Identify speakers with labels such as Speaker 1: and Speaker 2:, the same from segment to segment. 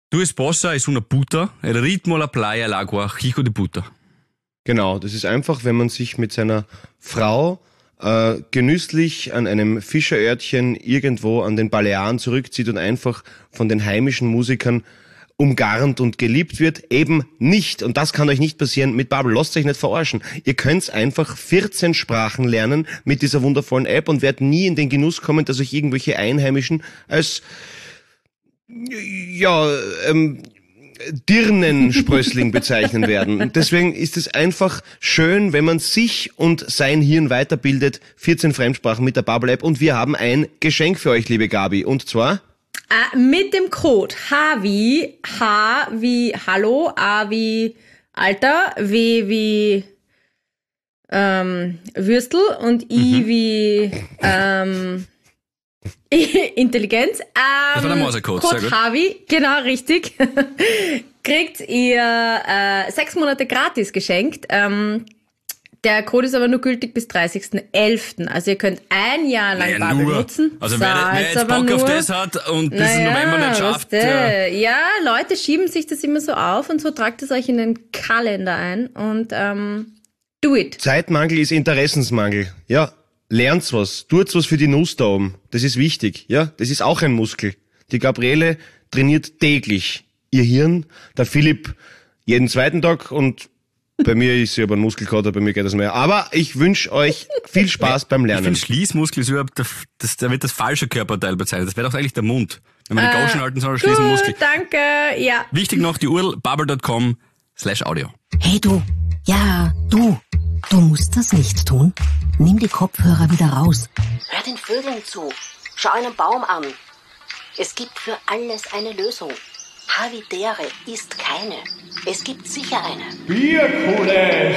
Speaker 1: Tua esposa es una puta, el ritmo la playa el agua, hijo de puta.
Speaker 2: Genau, das ist einfach, wenn man sich mit seiner Frau genüsslich an einem Fischerörtchen irgendwo an den Balearen zurückzieht und einfach von den heimischen Musikern umgarnt und geliebt wird, eben nicht. Und das kann euch nicht passieren mit Babbel. Lasst euch nicht verarschen. Ihr könnt einfach 14 Sprachen lernen mit dieser wundervollen App und werdet nie in den Genuss kommen, dass euch irgendwelche Einheimischen als Dirnensprössling bezeichnen werden. Und deswegen ist es einfach schön, wenn man sich und sein Hirn weiterbildet. 14 Fremdsprachen mit der Babbel-App und wir haben ein Geschenk für euch, liebe Gabi. Und zwar?
Speaker 3: Mit dem Code H wie Hallo, A wie Alter, W wie Würstel und I wie Intelligenz.
Speaker 1: Das war der Morsecode, sehr gut.
Speaker 3: Havi, genau, richtig. Kriegt ihr 6 Monate gratis geschenkt. Der Code ist aber nur gültig bis 30.11. Also ihr könnt ein Jahr lang Babbel nutzen.
Speaker 1: Also wer jetzt Bock auf das hat und bis November nicht schafft.
Speaker 3: Ja, Leute schieben sich das immer so auf und so tragt es euch in den Kalender ein und do it.
Speaker 2: Zeitmangel ist Interessensmangel. Ja. Lernt's was, tut's was für die Nuss da oben. Das ist wichtig, ja. Das ist auch ein Muskel. Die Gabriele trainiert täglich ihr Hirn, der Philipp jeden zweiten Tag und bei mir ist sie aber ein Muskelkater, bei mir geht das mehr. Aber ich wünsche euch viel Spaß beim Lernen.
Speaker 1: Ich finde Schließmuskel ist überhaupt, da wird das falsche Körperteil bezeichnet. Das wäre doch eigentlich der Mund. Wenn man den Gauschen halten soll, schließen Muskel.
Speaker 3: Danke, ja.
Speaker 1: Wichtig noch die URL babbel.com/audio.
Speaker 4: Hey du, ja, du musst das nicht tun. Nimm die Kopfhörer wieder raus.
Speaker 5: Hör den Vögeln zu. Schau einen Baum an. Es gibt für alles eine Lösung. Havidere ist keine. Es gibt sicher eine.
Speaker 6: Bierkuhle!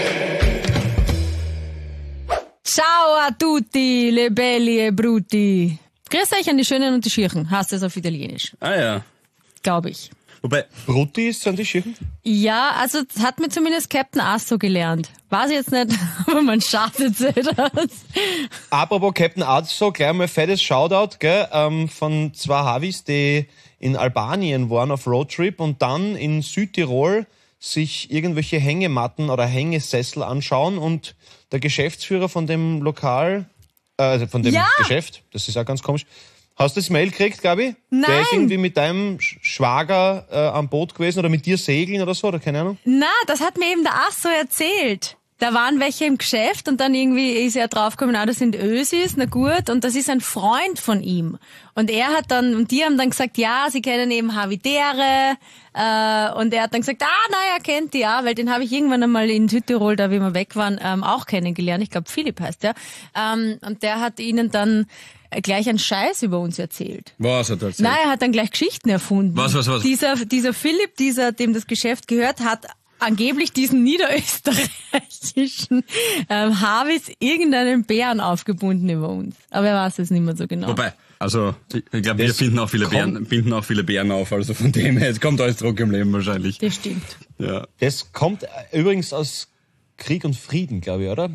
Speaker 7: Ciao a tutti, le belli e brutti. Grüß euch an die Schönen und die Schirchen. Heißt das auf Italienisch.
Speaker 1: Ah ja.
Speaker 7: Glaube ich.
Speaker 2: Wobei, Brutti ist an die Schirchen?
Speaker 7: Ja, also hat mir zumindest Captain Asso gelernt. Weiß ich jetzt nicht, aber man schadet sich das.
Speaker 2: Apropos Captain Asso, gleich mal fettes Shoutout, gell, von zwei Havis, die in Albanien waren auf Roadtrip und dann in Südtirol sich irgendwelche Hängematten oder Hängesessel anschauen und der Geschäftsführer von dem Lokal, also von dem Geschäft, das ist auch ganz komisch. Hast du das Mail gekriegt, Gabi?
Speaker 7: Nein.
Speaker 2: Der ist irgendwie mit deinem Schwager am Boot gewesen oder mit dir segeln oder so, oder keine Ahnung?
Speaker 7: Na, das hat mir eben der Asso erzählt. Da waren welche im Geschäft und dann irgendwie ist er draufgekommen, das sind Ösis, na gut, und das ist ein Freund von ihm. Und die haben dann gesagt, ja, sie kennen eben Havidere, und er hat dann gesagt, er kennt die, ja, weil den habe ich irgendwann einmal in Südtirol, da wie wir weg waren, auch kennengelernt. Ich glaube, Philipp heißt der. Und der hat ihnen dann gleich einen Scheiß über uns erzählt.
Speaker 1: Was hat er erzählt?
Speaker 7: Nein, er hat dann gleich Geschichten erfunden.
Speaker 1: Was?
Speaker 7: Dieser Philipp, dem das Geschäft gehört, hat angeblich diesen niederösterreichischen Havis irgendeinen Bären aufgebunden über uns. Aber er weiß es nicht mehr so genau.
Speaker 1: Wobei, also ich glaube, wir binden auch viele Bären auf, also von dem her, es kommt alles zurück im Leben wahrscheinlich.
Speaker 7: Das stimmt.
Speaker 1: Ja.
Speaker 2: Das kommt übrigens aus Krieg und Frieden, glaube ich, oder?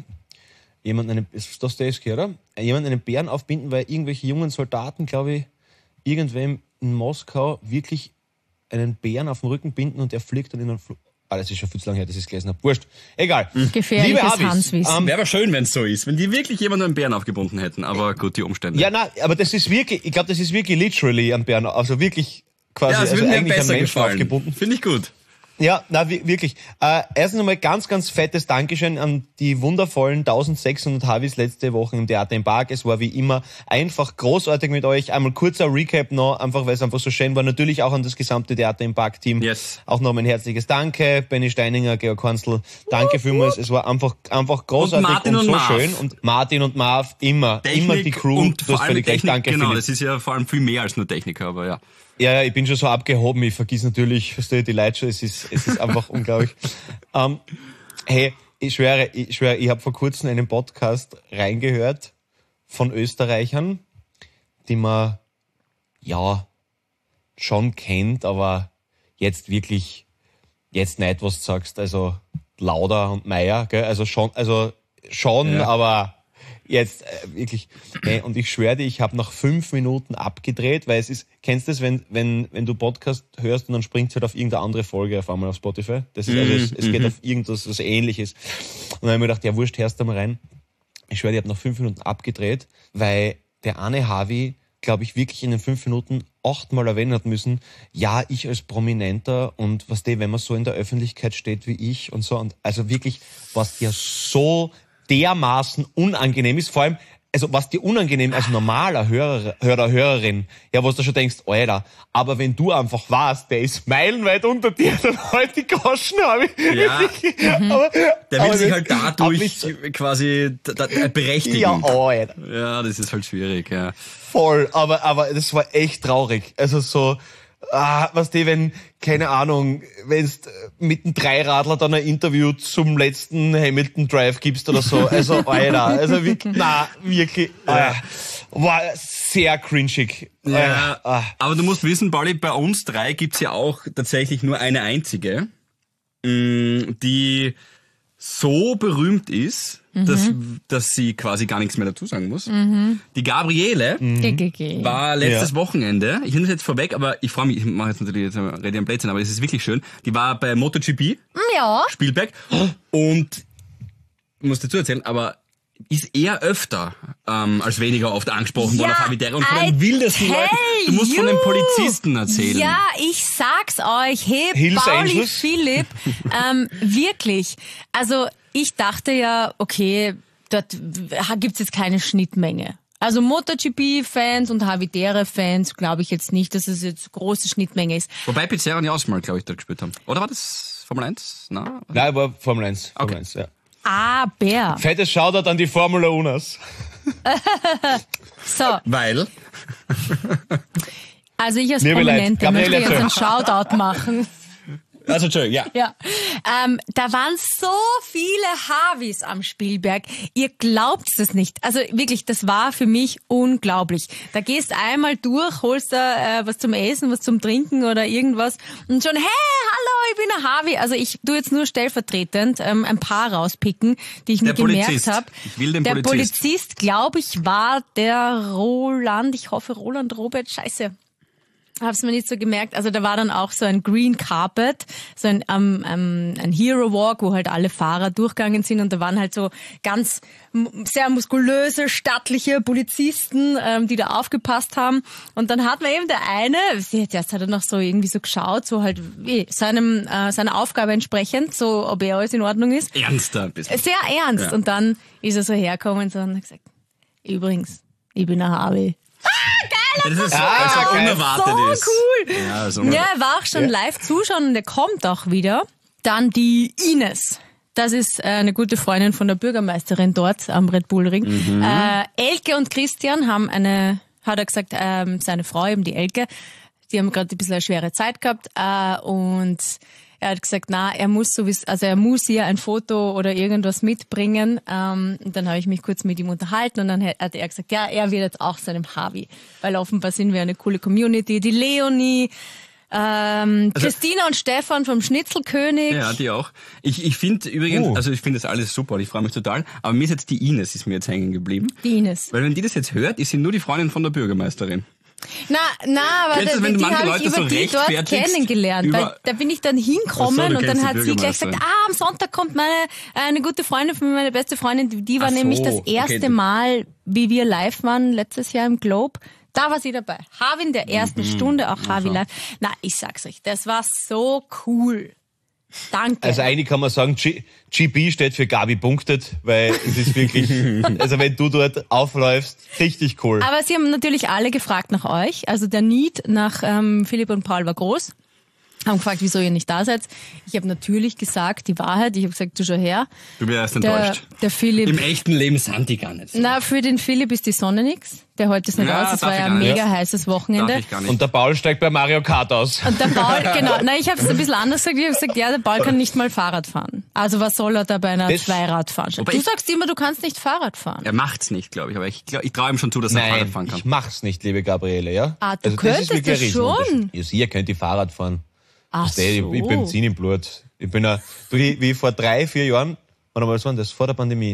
Speaker 2: Ist Dostoevsky, oder? Jemand einen Bären aufbinden, weil irgendwelche jungen Soldaten, glaube ich, irgendwem in Moskau wirklich einen Bären auf den Rücken binden und der fliegt dann in einen Flug. Das ist schon viel zu lange her, dass ich es gelesen habe. Wurscht. Egal.
Speaker 7: Gefährliches Hanswissen.
Speaker 1: Wäre aber schön, wenn es so ist, wenn die wirklich jemanden einen Bären aufgebunden hätten, aber gut, die Umstände.
Speaker 2: Ja, nein, aber das ist wirklich, ich glaube, das ist wirklich literally ein Bären, also wirklich quasi,
Speaker 1: ja, es würde mir besser
Speaker 2: ein Mensch
Speaker 1: gefallen.
Speaker 2: aufgebunden.
Speaker 1: Finde ich gut.
Speaker 2: Ja, na wirklich. Erstens einmal ganz, ganz fettes Dankeschön an die wundervollen 1600 Havis letzte Woche im Theater im Park. Es war wie immer einfach großartig mit euch. Einmal kurzer Recap noch, einfach weil es einfach so schön war. Natürlich auch an das gesamte Theater im Park-Team.
Speaker 1: Yes.
Speaker 2: Auch noch mein herzliches Danke. Benny Steininger, Georg Hansl, danke vielmals. Es war einfach großartig und so Marv. Schön. Und Martin und Marv, immer die Crew.
Speaker 1: Und vor allem
Speaker 2: Technik, danke,
Speaker 1: genau,
Speaker 2: Philipp.
Speaker 1: das ist ja vor allem viel mehr als nur Techniker, aber ja.
Speaker 2: Ja, ich bin schon so abgehoben, ich vergiss natürlich, verstehe die Leute schon, es ist einfach unglaublich. Hey, ich schwöre, ich habe vor kurzem einen Podcast reingehört von Österreichern, die man ja schon kennt, aber jetzt nicht, was du sagst, also Lauder und Meier, gell? Also schon,
Speaker 1: ja.
Speaker 2: Aber
Speaker 8: Jetzt, wirklich. Nee, und ich schwöre dir, ich habe nach 5 Minuten abgedreht, weil es ist, kennst du das, wenn du Podcast hörst und dann springt es halt auf irgendeine andere Folge auf einmal auf Spotify? Das ist, also es geht auf irgendwas was Ähnliches. Und dann habe ich mir gedacht, ja wurscht, hörst du mal rein. Ich schwöre dir, ich habe nach 5 Minuten abgedreht, weil der Arne Harvey, glaube ich, wirklich in den 5 Minuten 8-mal erwähnen hat müssen, ja, ich als Prominenter und wenn man so in der Öffentlichkeit steht wie ich und so. Und also wirklich, was dir so dermaßen unangenehm ist, vor allem, also was dir unangenehm als normaler Hörerin, ja, wo du schon denkst, Alter, aber wenn du einfach weißt, der ist meilenweit unter dir, dann halt die Goschen habe ich.
Speaker 1: Ja.
Speaker 8: Aber,
Speaker 1: Der will sich halt dadurch quasi berechtigen.
Speaker 8: Ja, Alter.
Speaker 1: Ja, das ist halt schwierig, ja.
Speaker 8: Voll, aber das war echt traurig. Also so, wenn, keine Ahnung, wenn's mit einem Dreiradler dann ein Interview zum letzten Hamilton Drive gibst oder so. Also, Alter, also wirklich, war sehr cringig.
Speaker 1: Ja, aber du musst wissen, Pauli, bei uns 3 gibt's ja auch tatsächlich nur eine einzige, die so berühmt ist, dass sie quasi gar nichts mehr dazu sagen muss. Die Gabriele war letztes Wochenende, ich nehme es jetzt vorweg, aber ich freue mich, ich mache jetzt natürlich rede am Blödsinn, aber es ist wirklich schön. Die war bei MotoGP, Spielberg, und ich muss dazu erzählen, aber ist eher öfter als weniger oft angesprochen worden auf Habitäre und von den wildesten Leuten. Du musst von den Polizisten erzählen.
Speaker 7: Ja, ich sag's euch. Hey, Pauli Philipp, wirklich. Also ich dachte ja, okay, dort gibt's jetzt keine Schnittmenge. Also MotoGP-Fans und Habitäre-Fans glaube ich jetzt nicht, dass es jetzt große Schnittmenge ist.
Speaker 1: Wobei Pizarro und Jausmal, glaube ich, da gespielt haben. Oder war das Formel 1? Nein,
Speaker 8: war Formel 1. Formel 1, ja.
Speaker 7: Aber.
Speaker 8: Fettes Shoutout an die Formula Unas.
Speaker 7: So.
Speaker 1: Weil?
Speaker 7: Also ich als Prominente möchte jetzt einen Shoutout machen.
Speaker 1: Also Entschuldigung, ja.
Speaker 7: Da waren so viele Harveys am Spielberg. Ihr glaubt es nicht. Also wirklich, das war für mich unglaublich. Da gehst einmal durch, holst da was zum Essen, was zum Trinken oder irgendwas und schon, hey, hallo, ich bin ein Harvey. Also ich tu jetzt nur stellvertretend ein paar rauspicken, die ich mir gemerkt habe.
Speaker 1: Ich will den
Speaker 7: Der Polizist, glaube ich, war der Roland. Ich hoffe, Roland Robert. Scheiße. Hab's mir nicht so gemerkt. Also da war dann auch so ein Green Carpet, so ein Hero Walk, wo halt alle Fahrer durchgegangen sind und da waren halt so ganz sehr muskulöse, stattliche Polizisten, die da aufgepasst haben. Und dann hat man eben der eine, zuerst hat er noch so irgendwie so geschaut, so halt seiner Aufgabe entsprechend, so ob alles in Ordnung ist.
Speaker 1: Ernster ein bisschen.
Speaker 7: Sehr ernst. Ja. Und dann ist er so hergekommen und hat gesagt, übrigens, ich bin ein Harvey.
Speaker 1: Das ist so unerwartet.
Speaker 7: So
Speaker 1: ist.
Speaker 7: Cool.
Speaker 1: Ja,
Speaker 7: er war auch schon live zuschauen und er kommt auch wieder. Dann die Ines. Das ist eine gute Freundin von der Bürgermeisterin dort am Red Bull Ring. Elke und Christian haben hat er gesagt, seine Frau, eben die Elke, die haben gerade ein bisschen eine schwere Zeit gehabt und er hat gesagt, er muss ihr ein Foto oder irgendwas mitbringen. Und dann habe ich mich kurz mit ihm unterhalten und dann hat er gesagt, ja, er wird jetzt auch seinem Harvey, weil offenbar sind wir eine coole Community. Die Leonie, Christina und Stefan vom Schnitzelkönig.
Speaker 1: Ja, die auch. Ich finde übrigens, also ich finde das alles super und ich freue mich total, aber mir ist jetzt die Ines ist mir jetzt hängen geblieben.
Speaker 7: Die Ines.
Speaker 1: Weil wenn die das jetzt hört, ist sie nur die Freundin von der Bürgermeisterin.
Speaker 7: Aber die habe ich über die dort kennengelernt. Weil da bin ich dann hinkommen und dann hat sie gleich gesagt, am Sonntag kommt eine gute Freundin von mir, meine beste Freundin, die war nämlich das erste Mal, wie wir live waren, letztes Jahr im Globe. Da war sie dabei. Harvey in der ersten Stunde, auch Harvey live. Ich sag's euch, das war so cool. Danke.
Speaker 8: Also eigentlich kann man sagen, GB steht für Gabi punktet, weil es ist wirklich, also wenn du dort aufläufst, richtig cool.
Speaker 7: Aber sie haben natürlich alle gefragt nach euch. Also der Need nach Philipp und Paul war groß. Haben gefragt, wieso ihr nicht da seid. Ich habe natürlich gesagt, die Wahrheit. Ich habe gesagt, du schau her.
Speaker 1: Du wärst enttäuscht.
Speaker 7: Der Philipp.
Speaker 1: Im echten Leben sind die gar nicht so.
Speaker 7: Für den Philipp ist die Sonne nix. Der heute ist nicht aus. Es war ja ein mega heißes Wochenende.
Speaker 8: Und der Paul steigt bei Mario Kart aus.
Speaker 7: Und der Paul, genau. Ich habe es ein bisschen anders gesagt. Ich habe gesagt, der Paul kann nicht mal Fahrrad fahren. Also was soll er da bei einer Zweiradveranstaltung? Du sagst immer, du kannst nicht Fahrrad fahren.
Speaker 1: Er macht's nicht, glaube ich. Aber ich traue ihm schon zu, dass er Fahrrad fahren kann.
Speaker 8: Ich mach's nicht, liebe Gabriele, ja?
Speaker 7: Du könntest das schon.
Speaker 8: Ihr könnt die Fahrrad fahren.
Speaker 7: Ach so.
Speaker 8: Ich bin Benzin im Blut. Ich bin wie vor 3-4 Jahren, wann war das? Vor der Pandemie.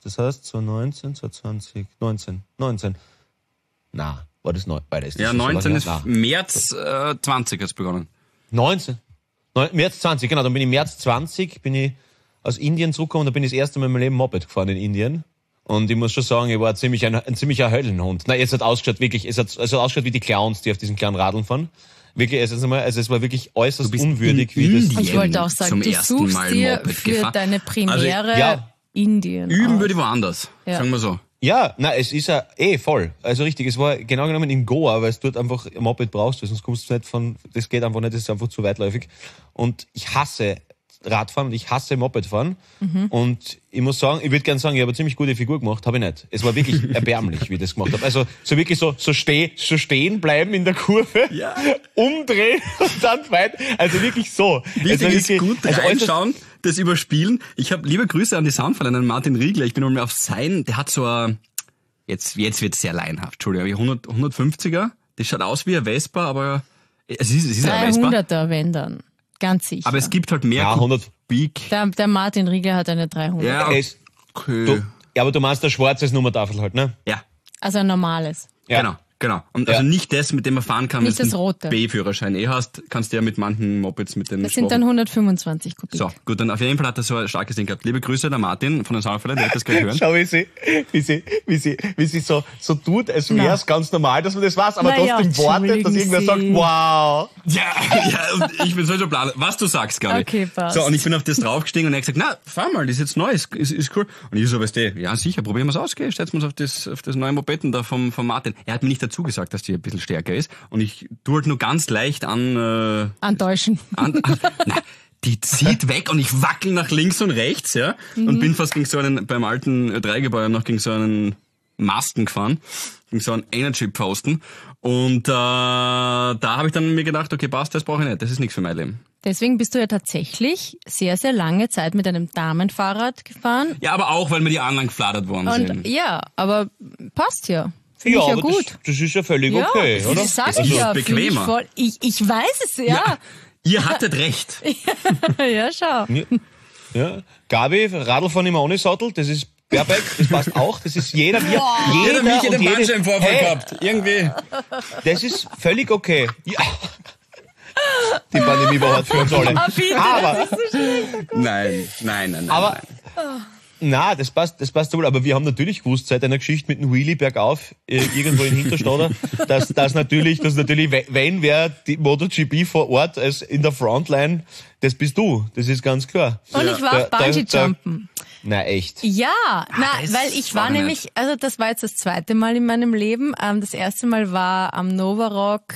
Speaker 8: Das heißt, 2019, 2020, 19. Na, war das neu?
Speaker 1: Ja, 19 ist März 20 hat's begonnen.
Speaker 8: 19? März 20, genau. Dann bin ich März 20, bin ich aus Indien zurückgekommen, da bin ich das erste Mal in meinem Leben Moped gefahren in Indien. Und ich muss schon sagen, ich war ein ziemlicher Höllenhund. Nein, es hat ausgeschaut wie die Clowns, die auf diesen kleinen Radeln fahren. Wirklich, es war wirklich äußerst unwürdig, wie das.
Speaker 7: Ich wollte auch sagen, du suchst dir für deine Premiere Indien.
Speaker 1: Üben würde ich woanders, sagen wir so.
Speaker 8: Ja, es ist ja voll. Also richtig, es war genau genommen in Goa, weil du dort einfach ein Moped brauchst, weil sonst kommst du nicht das geht einfach nicht, das ist einfach zu weitläufig. Und ich hasse Radfahren und ich hasse Mopedfahren. Und ich muss sagen, ich würde gerne sagen, ich habe eine ziemlich gute Figur gemacht, habe ich nicht. Es war wirklich erbärmlich, wie ich das gemacht habe. Also so wirklich so stehen bleiben in der Kurve, umdrehen und dann weit. Also wirklich so.
Speaker 1: Wichtig ist gut reinschauen, das überspielen. Ich habe liebe Grüße an die Soundfall, an Martin Riegler. Ich bin mal auf der hat so ein, jetzt wird es sehr laienhaft, Entschuldigung, 150er. Das schaut aus wie ein Vespa, aber es ist ein Vespa.
Speaker 7: 300er, wenn dann. Ganz sicher.
Speaker 1: Aber es gibt halt mehr
Speaker 8: 100
Speaker 1: Kubik.
Speaker 7: Der Martin Riegler hat eine 300.
Speaker 1: Ja, okay.
Speaker 8: Aber du meinst ein schwarzes Nummertafel halt, ne?
Speaker 1: Ja.
Speaker 7: Also ein normales.
Speaker 1: Ja. Genau. Und also nicht das, mit dem man fahren kann,
Speaker 7: nicht
Speaker 1: wenn
Speaker 7: das
Speaker 1: du
Speaker 7: rote.
Speaker 1: einen B-Führerschein hast, kannst du ja mit manchen Mopeds mit den
Speaker 7: Das sind dann 125 Kubik.
Speaker 1: So, gut, dann auf jeden Fall hat er so ein starkes Ding gehabt. Liebe Grüße, der Martin von den Soundfällen, der hat das gleich hören.
Speaker 8: Schau, wie sie so tut, als wäre es ganz normal, dass man das weiß, aber trotzdem wartet, dass irgendwer sagt, wow.
Speaker 1: Ja, und ich bin so schon plan, was du sagst, Gabi.
Speaker 7: Okay, passt.
Speaker 1: So, und ich bin auf das draufgestiegen und er hat gesagt, na, fahr mal, das ist jetzt neu, ist cool. Und ich so, weißt du, ja sicher, probieren wir es aus, gell, setzen wir uns auf das neue Mopeden da vom Martin. Er hat mir nicht dazu gesagt, dass die ein bisschen stärker ist und ich tue halt nur ganz leicht
Speaker 7: antäuschen.
Speaker 1: Die zieht weg und ich wackel nach links und rechts, ja, und bin fast gegen so einen, beim alten Dreigebäuer noch gegen so einen Masten gefahren, gegen so einen Energy-Posten und da habe ich dann mir gedacht, okay, passt, das brauche ich nicht, das ist nichts für mein Leben.
Speaker 7: Deswegen bist du ja tatsächlich sehr, sehr lange Zeit mit einem Damenfahrrad gefahren.
Speaker 1: Ja, aber auch, weil mir die anderen gefladert worden sind.
Speaker 7: Ja, aber passt ja. Finde ich ja gut.
Speaker 8: Das ist ja völlig okay, oder?
Speaker 7: Das sag
Speaker 1: Also
Speaker 7: ich ja.
Speaker 1: bequemer.
Speaker 7: Ich weiß es, ja.
Speaker 1: Ihr hattet recht.
Speaker 7: Ja, schau.
Speaker 8: Ja. Gabi, Radlfahren immer ohne Sattel, das ist perfekt, das passt auch. Das ist jeder
Speaker 1: Jeder den Bandscheibenvorfall gehabt. Irgendwie.
Speaker 8: Das ist völlig okay. Ja. Die Pandemie war hart für uns alle. Aber nein.
Speaker 1: Aber
Speaker 8: na, das passt wohl. Aber wir haben natürlich gewusst, seit einer Geschichte mit einem Wheelie bergauf, irgendwo in Hinterstader, dass natürlich, wenn wer die MotoGP vor Ort als in der Frontline, das bist du. Das ist ganz klar.
Speaker 7: Und ich war auf Bungee-Jumpen.
Speaker 8: Na, echt?
Speaker 7: Ja, weil ich war nämlich, also das war jetzt das zweite Mal in meinem Leben. Das erste Mal war am Novarock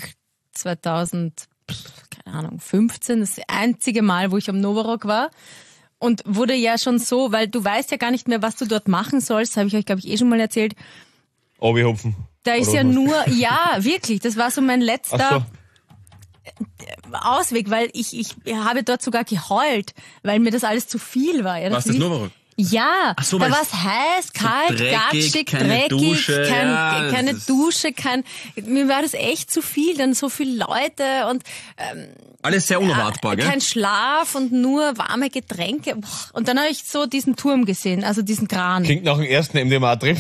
Speaker 7: 2015, das einzige Mal, wo ich am Novarock war. Und wurde ja schon so, weil du weißt ja gar nicht mehr, was du dort machen sollst, habe ich euch, glaube ich, schon mal erzählt.
Speaker 8: Hopfen.
Speaker 7: Da ist ja nur, ja, wirklich, das war so mein letzter Ausweg, weil ich habe dort sogar geheult, weil mir das alles zu viel war. Ja,
Speaker 1: was das Novarock?
Speaker 7: Ja,
Speaker 1: so,
Speaker 7: da war es heiß, kalt, gatschig, dreckig,
Speaker 1: Dusche,
Speaker 7: keine Dusche, mir war das echt zu viel, dann so viele Leute und
Speaker 1: alles sehr unerwartbar, gell?
Speaker 7: Kein Schlaf und nur warme Getränke. Und dann habe ich so diesen Turm gesehen, also diesen Kran.
Speaker 8: Klingt nach dem ersten MDMA-Trip.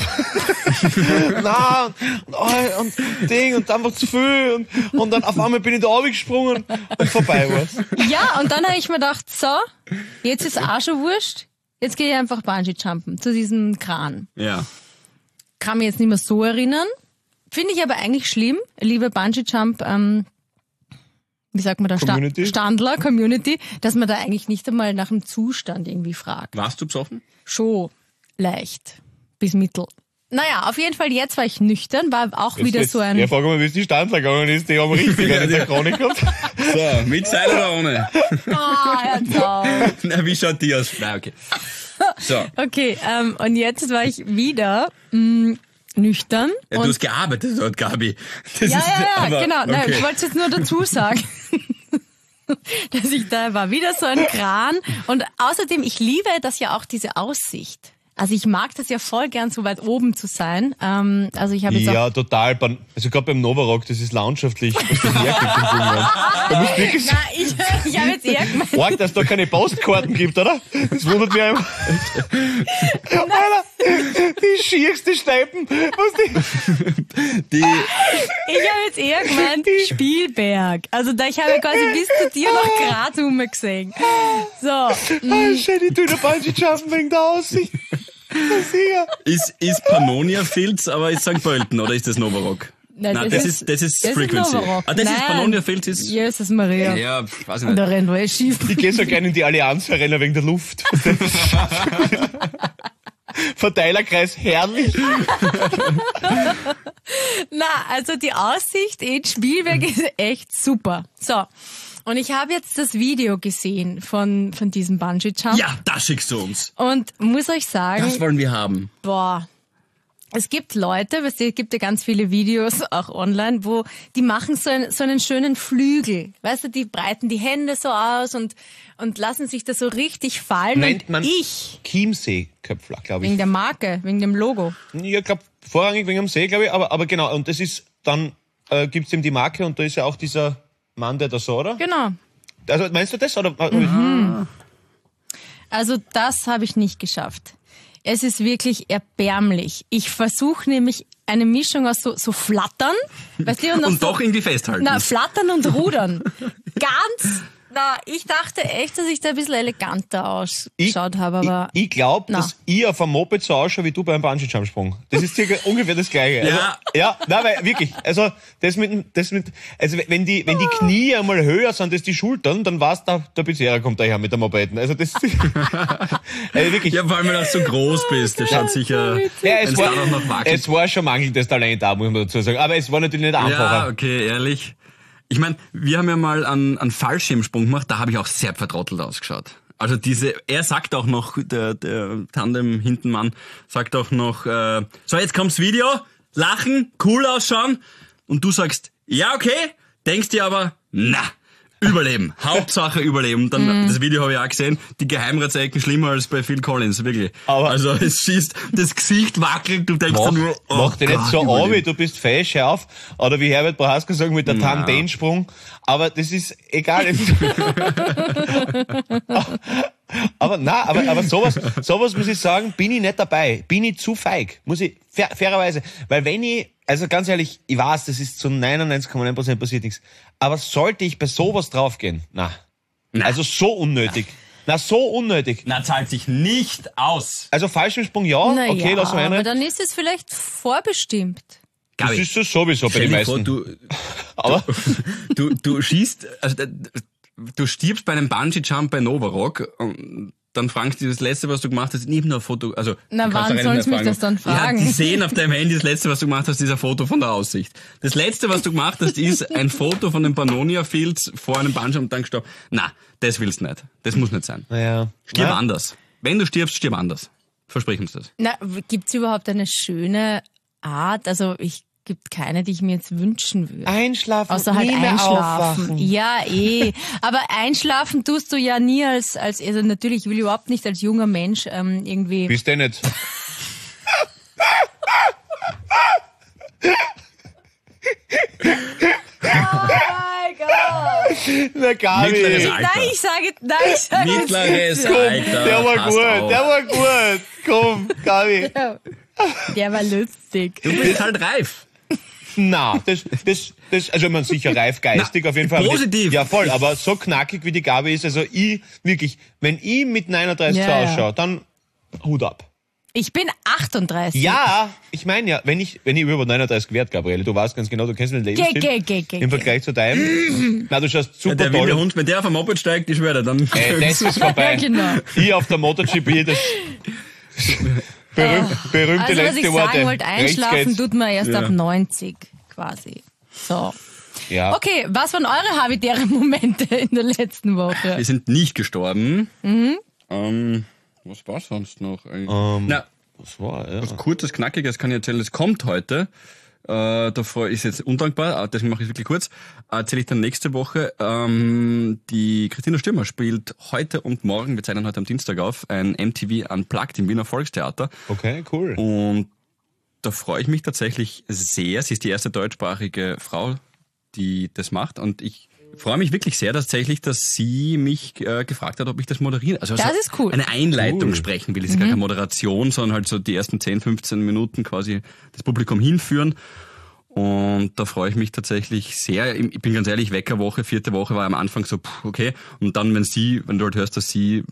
Speaker 8: und Ding und einfach zu viel und dann auf einmal bin ich da runtergesprungen und vorbei war's.
Speaker 7: Ja, und dann habe ich mir gedacht, so, jetzt ist auch schon wurscht. Jetzt gehe ich einfach Bungee-Jumpen zu diesem Kran.
Speaker 1: Ja.
Speaker 7: Kann mich jetzt nicht mehr so erinnern. Finde ich aber eigentlich schlimm. Liebe Bungee-Jump, wie sagt man da? Standler, Community, dass man da eigentlich nicht einmal nach dem Zustand irgendwie fragt.
Speaker 1: Warst du besoffen?
Speaker 7: Schon leicht. Bis mittel. Naja, auf jeden Fall, jetzt war ich nüchtern, war auch wieder so ein...
Speaker 8: Ja, frag mal, wie es die Standler gegangen ist, die haben richtig in der Chronik gehabt.
Speaker 1: So, mit Seil oder ohne?
Speaker 7: Na,
Speaker 1: wie schaut die aus? Nein, okay. So.
Speaker 7: Okay, und jetzt war ich wieder nüchtern.
Speaker 1: Ja, du hast gearbeitet dort, Gabi.
Speaker 7: Aber, genau. Okay. Nein, ich wollte es jetzt nur dazu sagen. Dass ich da war, wieder so ein Kran. Und außerdem, ich liebe das ja auch, diese Aussicht. Also ich mag das ja voll gern, so weit oben zu sein. Also ich habe jetzt
Speaker 8: Ja, total. Also gerade beim Novarock, das ist landschaftlich, was das herkriegt im Film. Da musst du wirklich
Speaker 7: Na, ich habe jetzt eher gemeint.
Speaker 8: arg, dass es da keine Postkarten gibt, oder? Das wundert mich einfach. Alter, die schierste Steipen.
Speaker 7: Ich habe jetzt eher gemeint Spielberg. Also ich habe quasi bis zu dir noch Graz gesehen. So.
Speaker 8: Schön, die tun Bungee-Jumpen wegen der Aussicht.
Speaker 1: Ist Pannonia Fields, aber ist St. Pölten oder ist das Novarock?
Speaker 7: Nein,
Speaker 1: das ist Frequency.
Speaker 7: Novarock.
Speaker 1: Das ist
Speaker 7: Nein.
Speaker 1: Pannonia Fields. Ist,
Speaker 7: Jesus Maria.
Speaker 1: ja, weiß ich
Speaker 7: Und da
Speaker 1: nicht.
Speaker 7: rennt wohl schief.
Speaker 8: Ich gehe so gerne in die Allianz Arena wegen der Luft. Verteilerkreis herrlich.
Speaker 7: Na, also die Aussicht in Spielberg ist echt super. So. Und ich habe jetzt das Video gesehen von diesem Bungee-Jump.
Speaker 1: Ja, das schickst du uns.
Speaker 7: Und muss euch sagen,
Speaker 1: Das wollen wir haben.
Speaker 7: boah, es gibt Leute, es gibt ja ganz viele Videos auch online, wo die machen so einen schönen Flügel. Weißt du, die breiten die Hände so aus und lassen sich das so richtig fallen.
Speaker 8: Nennt
Speaker 7: und
Speaker 8: man
Speaker 7: ich,
Speaker 8: Chiemsee-Köpfler, glaube ich.
Speaker 7: wegen der Marke, wegen dem Logo.
Speaker 8: Ja, ich glaube, vorrangig wegen dem See, glaube ich. Aber genau, und das ist, dann gibt's eben die Marke und da ist ja auch dieser Mann, der da so, oder?
Speaker 7: Genau.
Speaker 8: Also meinst du das? Oder?
Speaker 7: Also das habe ich nicht geschafft. Es ist wirklich erbärmlich. Ich versuche nämlich eine Mischung aus so Flattern, weißt du,
Speaker 1: Und
Speaker 7: so,
Speaker 1: doch irgendwie festhalten.
Speaker 7: na, Flattern und Rudern. Ich dachte echt, dass ich da ein bisschen eleganter ausgeschaut habe, aber
Speaker 8: Ich glaube,
Speaker 7: na.
Speaker 8: dass ich auf einem Moped so ausschaue wie du beim Bungee-Jump-Sprung. Das ist circa ungefähr das Gleiche. Also,
Speaker 1: Ja.
Speaker 8: Nein, weil wirklich, also also wenn die Knie einmal höher sind als die Schultern, dann war's der Pizzeria kommt daher mit der Mopeden. Also das also wirklich.
Speaker 1: Ja, vor allem, wenn du so groß bist. Das schaut sicher,
Speaker 8: Ja,
Speaker 1: wenn es da noch wackelt.
Speaker 8: es war schon mangelndes Talent da, muss man dazu sagen. Aber es war natürlich nicht einfacher.
Speaker 1: Ja, okay, ehrlich. Ich meine, wir haben ja mal einen Fallschirmsprung gemacht, da habe ich auch sehr vertrottelt ausgeschaut. Also er sagt auch noch, der Tandem Hintenmann sagt auch noch, so jetzt kommt's Video, lachen, cool ausschauen und du sagst, ja okay, denkst dir aber, na, überleben, Hauptsache überleben. Und dann, das Video habe ich auch gesehen, die Geheimratsecken schlimmer als bei Phil Collins, wirklich.
Speaker 8: Aber-
Speaker 1: also es schießt, das Gesicht wackelt, du denkst dann nur, oh
Speaker 8: Mach dich nicht
Speaker 1: Gott,
Speaker 8: so
Speaker 1: überleben.
Speaker 8: an, du bist fesch auf. Oder wie Herbert Prohaska sagen mit der Tandem-Sprung. Aber das ist egal. aber sowas muss ich sagen, bin ich nicht dabei. Bin ich zu feig. Muss ich, fairerweise. Weil wenn ich, also ganz ehrlich, ich weiß, das ist zu 99,9% passiert nichts. Aber sollte ich bei sowas draufgehen? Na. Also so unnötig. Na, so unnötig.
Speaker 1: Na, zahlt sich nicht aus.
Speaker 8: Also Fallschirmsprung ja,
Speaker 7: naja,
Speaker 8: okay, lassen wir
Speaker 7: aber
Speaker 8: rein.
Speaker 7: dann ist es vielleicht vorbestimmt.
Speaker 8: Das ist so sowieso bei
Speaker 1: Stell
Speaker 8: den
Speaker 1: dir vor,
Speaker 8: meisten.
Speaker 1: du, du schießt, also du stirbst bei einem Bungee-Jump bei Novarock und dann fragst du das Letzte, was du gemacht hast, nicht nur ein Foto, also
Speaker 7: Na,
Speaker 1: du kannst
Speaker 7: wann
Speaker 1: doch
Speaker 7: sollen
Speaker 1: nicht
Speaker 7: sie
Speaker 1: mehr
Speaker 7: mich das dann fragen?
Speaker 1: Ja, die sehen auf deinem Handy, das Letzte, was du gemacht hast, ist ein Foto von der Aussicht. Das Letzte, was du gemacht hast, ist ein Foto von den Pannonia Fields vor einem Bungee und dann gestorben. Na, das willst du nicht. Das muss nicht sein.
Speaker 8: Naja.
Speaker 1: Stirb anders. Wenn du stirbst, stirb anders. Versprich uns das.
Speaker 7: Na, gibt's überhaupt eine schöne Art? Also gibt keine, die ich mir jetzt wünschen würde.
Speaker 8: Einschlafen,
Speaker 7: Außer halt
Speaker 8: nie mehr
Speaker 7: einschlafen.
Speaker 8: aufwachen.
Speaker 7: Ja, aber einschlafen tust du ja nie also natürlich, ich will überhaupt nicht als junger Mensch irgendwie.
Speaker 8: Bist du nicht?
Speaker 7: mein Gott!
Speaker 8: Na, Gabi.
Speaker 1: Mittleres Alter.
Speaker 7: Nein, ich sage
Speaker 1: Mittleres
Speaker 7: jetzt.
Speaker 1: Alter.
Speaker 8: Der war
Speaker 1: passt
Speaker 8: gut,
Speaker 1: auf.
Speaker 8: der war gut. Komm, Gabi.
Speaker 7: Der war lustig.
Speaker 1: Du bist halt reif.
Speaker 8: Na, also man sicher reif geistig auf jeden Fall.
Speaker 1: positiv.
Speaker 8: Ja, voll, aber so knackig wie die Gabi ist, also ich, wirklich, wenn ich mit 39
Speaker 7: Ja,
Speaker 8: so
Speaker 7: ja.
Speaker 8: ausschaue, dann Hut ab.
Speaker 7: Ich bin 38.
Speaker 8: Ja, ich meine ja, wenn ich über 39 werde, Gabriele, du weißt ganz genau, du kennst den Lebensstil
Speaker 7: Geh.
Speaker 8: im Vergleich zu deinem. Na, du schaust super
Speaker 1: Der
Speaker 8: toll
Speaker 1: wilde
Speaker 8: aus.
Speaker 1: Hund, wenn der auf dem Moped steigt, ich schwöre, dann...
Speaker 8: Das ist vorbei.
Speaker 7: Ja, genau.
Speaker 8: Ich auf der MotoGP, das berühmte
Speaker 7: Also was ich
Speaker 8: letzte Worte.
Speaker 7: sagen wollte, einschlafen
Speaker 8: Rechts geht's.
Speaker 7: tut man erst
Speaker 1: Ja.
Speaker 7: ab 90 quasi. So.
Speaker 8: Ja.
Speaker 7: Okay, was waren eure habitären Momente in der letzten Woche?
Speaker 1: Wir sind nicht gestorben. Was war sonst noch? Na,
Speaker 8: Das war, ja.
Speaker 1: was Kurzes, Knackiges kann ich erzählen. Es kommt heute. ist jetzt undankbar, deswegen mache ich es wirklich kurz. Erzähle ich dann nächste Woche. Die Christina Stürmer spielt heute und morgen, wir zeichnen heute am Dienstag auf, ein MTV Unplugged im Wiener Volkstheater.
Speaker 8: Okay, cool.
Speaker 1: Und da freue ich mich tatsächlich sehr. Sie ist die erste deutschsprachige Frau, die das macht. Und ich freue mich wirklich sehr tatsächlich, dass sie mich gefragt hat, ob ich das moderiere. Also
Speaker 7: das ist cool.
Speaker 1: Eine Einleitung sprechen will. Es ist gar keine Moderation, sondern halt so die ersten 10, 15 Minuten quasi das Publikum hinführen. Und da freue ich mich tatsächlich sehr. Ich bin ganz ehrlich, Weckerwoche, 4. Woche war am Anfang so, okay. Und dann, wenn du halt hörst, dass sie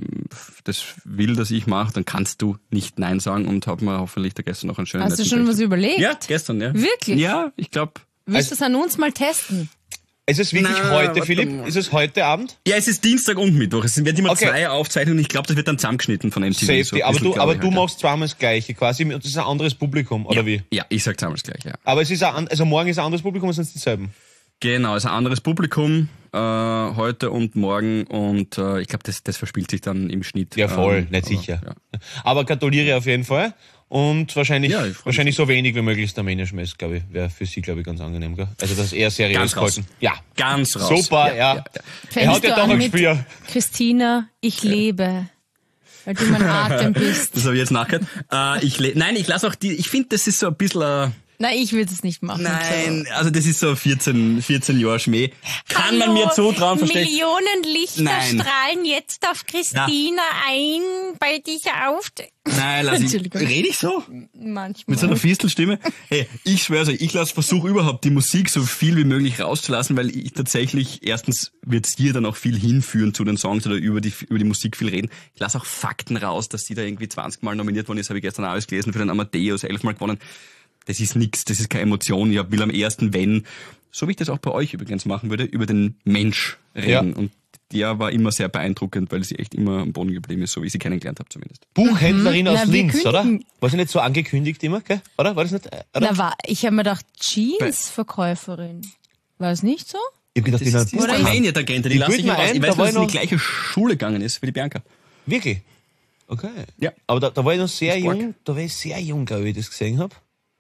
Speaker 1: das will, dass ich mache, dann kannst du nicht Nein sagen und hab mir hoffentlich da gestern noch einen schönen
Speaker 7: Hast du schon was überlegt?
Speaker 1: Ja, gestern, ja.
Speaker 7: Wirklich?
Speaker 1: Ja, ich glaube.
Speaker 7: Willst du es an uns mal testen?
Speaker 8: Ist es wirklich heute, Philipp? Ist es heute Abend?
Speaker 1: Ja, es ist Dienstag und Mittwoch. Es werden immer
Speaker 8: Okay.
Speaker 1: 2 Aufzeichnungen und ich glaube, das wird dann zusammengeschnitten von MTV.
Speaker 8: Safety.
Speaker 1: So ein
Speaker 8: aber
Speaker 1: bisschen,
Speaker 8: du, aber
Speaker 1: glaub
Speaker 8: du
Speaker 1: ich,
Speaker 8: machst zweimal das Gleiche quasi. Und das ist ein anderes Publikum, oder wie?
Speaker 1: Ja, ich sag zusammen das Gleiche, ja.
Speaker 8: Aber es ist also morgen ist ein anderes Publikum, oder sind es dieselben?
Speaker 1: Genau, es ist ein anderes Publikum heute und morgen und ich glaube, das verspielt sich dann im Schnitt.
Speaker 8: Ja, voll, nicht
Speaker 1: aber,
Speaker 8: sicher.
Speaker 1: Ja.
Speaker 8: Aber gratuliere auf jeden Fall. Und wahrscheinlich,
Speaker 1: Ja, ich freu
Speaker 8: wahrscheinlich so wenig wie möglich der Armenier Schmeiß, glaube ich, wäre für sie, glaube ich, ganz angenehm, gell? Also das eher seriös
Speaker 1: Ganz raus.
Speaker 8: gehalten. Ja.
Speaker 1: Ganz raus.
Speaker 8: Super, ja. Er
Speaker 7: Fängst
Speaker 8: hat ja
Speaker 7: du
Speaker 8: doch
Speaker 7: an
Speaker 8: ein
Speaker 7: mit
Speaker 8: Gespür.
Speaker 7: Christina, ich lebe. Weil du mein Atem bist.
Speaker 1: Das habe ich jetzt nachgehört. Ich lasse auch ich finde, das ist so ein bisschen
Speaker 7: Nein, ich würde es nicht machen.
Speaker 1: nein, also das ist so 14 Jahre Schmäh. Kann man mir zutrauen, verstehst du?
Speaker 7: Millionen Lichter
Speaker 1: Nein.
Speaker 7: strahlen jetzt auf Christina ein bei dieser Auftritt.
Speaker 1: Nein, lass ich.
Speaker 7: Entschuldigung.
Speaker 1: Rede ich so?
Speaker 7: Manchmal.
Speaker 1: Mit so einer Fistelstimme? Hey, ich schwör's euch, ich versuche überhaupt die Musik so viel wie möglich rauszulassen, weil ich tatsächlich, erstens wird's hier dann auch viel hinführen zu den Songs oder über die Musik viel reden. Ich lasse auch Fakten raus, dass sie da irgendwie 20 Mal nominiert worden ist, habe ich gestern alles gelesen, für den Amadeus 11 Mal gewonnen. Das ist nix, das ist keine Emotion. Ich will am ersten, so wie ich das auch bei euch übrigens machen würde, über den Mensch reden.
Speaker 8: Ja.
Speaker 1: Und der war immer sehr beeindruckend, weil sie echt immer am Boden geblieben ist, so wie ich sie kennengelernt habe zumindest.
Speaker 8: Buchhändlerin aus
Speaker 7: Na, wir
Speaker 8: Linz, oder?
Speaker 7: kündigen.
Speaker 8: War sie nicht so angekündigt immer, gell? Oder? War das nicht? Oder?
Speaker 7: Ich habe mir gedacht, Jeans-Verkäuferin. War es nicht so?
Speaker 8: Ich hab gedacht,
Speaker 1: Das ist die
Speaker 8: Buchhandel.
Speaker 1: Armenier-Tagente, die
Speaker 8: Ich
Speaker 1: lasse
Speaker 8: bild
Speaker 1: ich
Speaker 8: mir
Speaker 1: mir raus.
Speaker 8: ein,
Speaker 1: Ich
Speaker 8: da
Speaker 1: weiß,
Speaker 8: war
Speaker 1: dass sie in
Speaker 8: ich
Speaker 1: die gleiche Schule gegangen ist wie die Bianca.
Speaker 8: Wirklich? Okay.
Speaker 1: Ja.
Speaker 8: Aber da war ich noch sehr
Speaker 1: Das ist
Speaker 8: jung, da war ich sehr jung, glaube ich, das gesehen habe.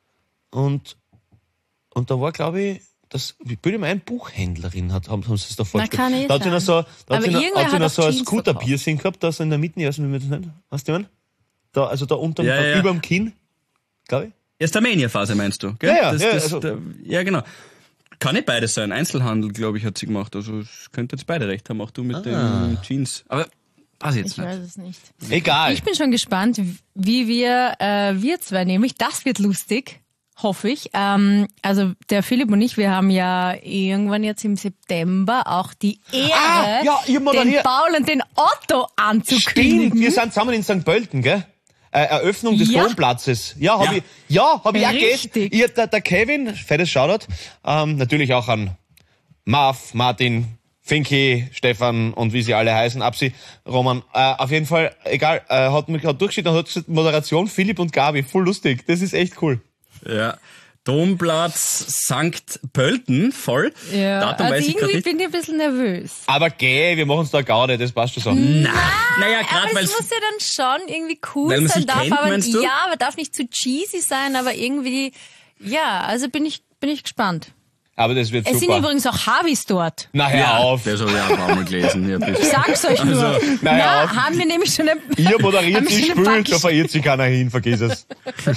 Speaker 8: Und da war, glaube ich, ich bilde mir ein, Buchhändlerin haben sie es da vorgestellt.
Speaker 7: kann eh
Speaker 8: Da hat sie noch so,
Speaker 7: Aber irgendwer hat auch
Speaker 8: so ein
Speaker 7: Jeans
Speaker 8: Scooter-Piercing gehabt, da so in der Mitte, wie man das nennt. Weißt du, was ich meine? Da, also da unterm,
Speaker 1: Ja, ja.
Speaker 8: überm Kinn, glaube ich.
Speaker 1: Erst Armenier-Phase meinst du, gell?
Speaker 8: Ja, ja, also-
Speaker 1: ja, genau. Kann nicht beides sein. Einzelhandel, glaube ich, hat sie gemacht. Also es könnte jetzt beide recht haben, auch du mit den Jeans. Aber weiß ich jetzt
Speaker 7: Ich
Speaker 1: nicht.
Speaker 7: weiß es nicht.
Speaker 8: Egal.
Speaker 7: Ich bin schon gespannt, wie wir zwei nämlich, das wird lustig, hoffe ich. Also der Philipp und ich, wir haben ja irgendwann jetzt im September auch die Ehre,
Speaker 8: ja, ich
Speaker 7: den
Speaker 8: moderiere.
Speaker 7: Paul und den Otto anzukündigen.
Speaker 8: Stimmt, wir sind zusammen in St. Pölten, gell? Eröffnung des
Speaker 7: Ja.
Speaker 8: Wohnplatzes. Ja, hab ich auch
Speaker 7: Richtig.
Speaker 8: gelesen. Der Kevin, fettes Shoutout, natürlich auch an Marv, Martin, Finky, Stefan und wie sie alle heißen, Absi, Roman. Auf jeden Fall, egal, hat durchgeschickt und hat gesagt, Moderation Philipp und Gabi, voll lustig. Das ist echt cool.
Speaker 1: Ja. Domplatz St. Pölten, voll.
Speaker 7: Ja,
Speaker 1: Datum
Speaker 7: also
Speaker 1: weiß ich gerade
Speaker 7: irgendwie
Speaker 1: nicht.
Speaker 7: bin ich ein bisschen nervös.
Speaker 8: Aber geh, wir machen's da Gaude, das passt schon so.
Speaker 1: Naja,
Speaker 7: Aber
Speaker 1: gerade weil
Speaker 7: es muss ja dann schon irgendwie cool
Speaker 1: Weil man
Speaker 7: sein.
Speaker 1: sich kennt,
Speaker 7: Aber,
Speaker 1: meinst du?
Speaker 7: ja, aber darf nicht zu cheesy sein, aber irgendwie, ja, also bin ich gespannt.
Speaker 8: Aber das wird
Speaker 7: Es sind
Speaker 8: super.
Speaker 7: übrigens auch Harvis dort.
Speaker 8: Na, hör auf.
Speaker 1: Das habe ich auch ein paar Mal gelesen. Ja,
Speaker 7: Ich sag's euch nur.
Speaker 8: na, hör auf.
Speaker 7: Haben wir nämlich schon
Speaker 8: Ihr moderiert
Speaker 7: haben wir
Speaker 8: die
Speaker 7: schon eine
Speaker 8: Spült, da verirrt sich keiner hin, vergiss es.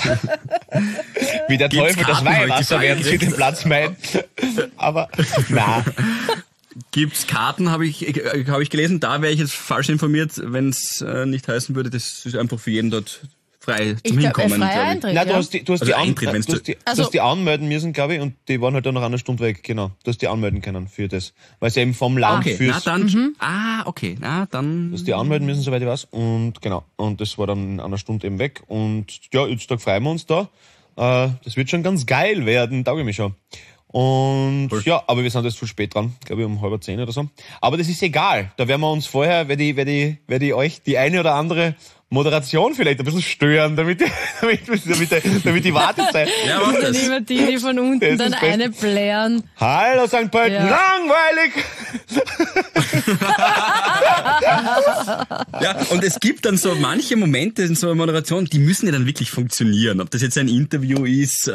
Speaker 8: Wie der
Speaker 1: Gibt's
Speaker 8: Teufel das
Speaker 1: Karten heute?
Speaker 8: Weihwasser
Speaker 1: Die
Speaker 8: werden sie
Speaker 1: Frage
Speaker 8: den Platz meiden. Aber, na.
Speaker 1: Gibt's Karten, habe ich gelesen. Da wäre ich jetzt falsch informiert, wenn es nicht heißen würde, das ist einfach für jeden dort frei zum Hinkommen.
Speaker 7: freier
Speaker 1: glaub ich.
Speaker 7: Eintritt.
Speaker 8: Nein, du
Speaker 7: ja.
Speaker 8: hast die
Speaker 1: Also Eintritt, wenn's
Speaker 8: du hast die anmelden müssen, glaube ich, und die waren halt dann nach einer Stunde weg, genau. Du hast die anmelden können für das. Weil sie eben vom Land
Speaker 1: Okay, na
Speaker 8: fürs,
Speaker 1: dann. Okay, na dann.
Speaker 8: du hast die anmelden müssen, soweit ich weiß. Und genau. Und das war dann in einer Stunde eben weg. Und ja, jetzt freuen wir uns da. Das wird schon ganz geil werden, tauge ich mich schon. Und ja, aber wir sind jetzt zu spät dran, glaube ich um 9:30 oder so. Aber das ist egal. Da werden wir uns vorher, werde ich euch die eine oder andere Moderation vielleicht ein bisschen stören, damit die Wartezeit.
Speaker 1: Ja, mach
Speaker 7: Dann
Speaker 1: das.
Speaker 7: immer die von unten
Speaker 8: Das
Speaker 7: dann
Speaker 8: ist best.
Speaker 7: eine blären.
Speaker 8: Hallo St. Pölten,
Speaker 7: Ja.
Speaker 8: langweilig!
Speaker 1: Ja, und es gibt dann so manche Momente in so einer Moderation, die müssen ja dann wirklich funktionieren. Ob das jetzt ein Interview ist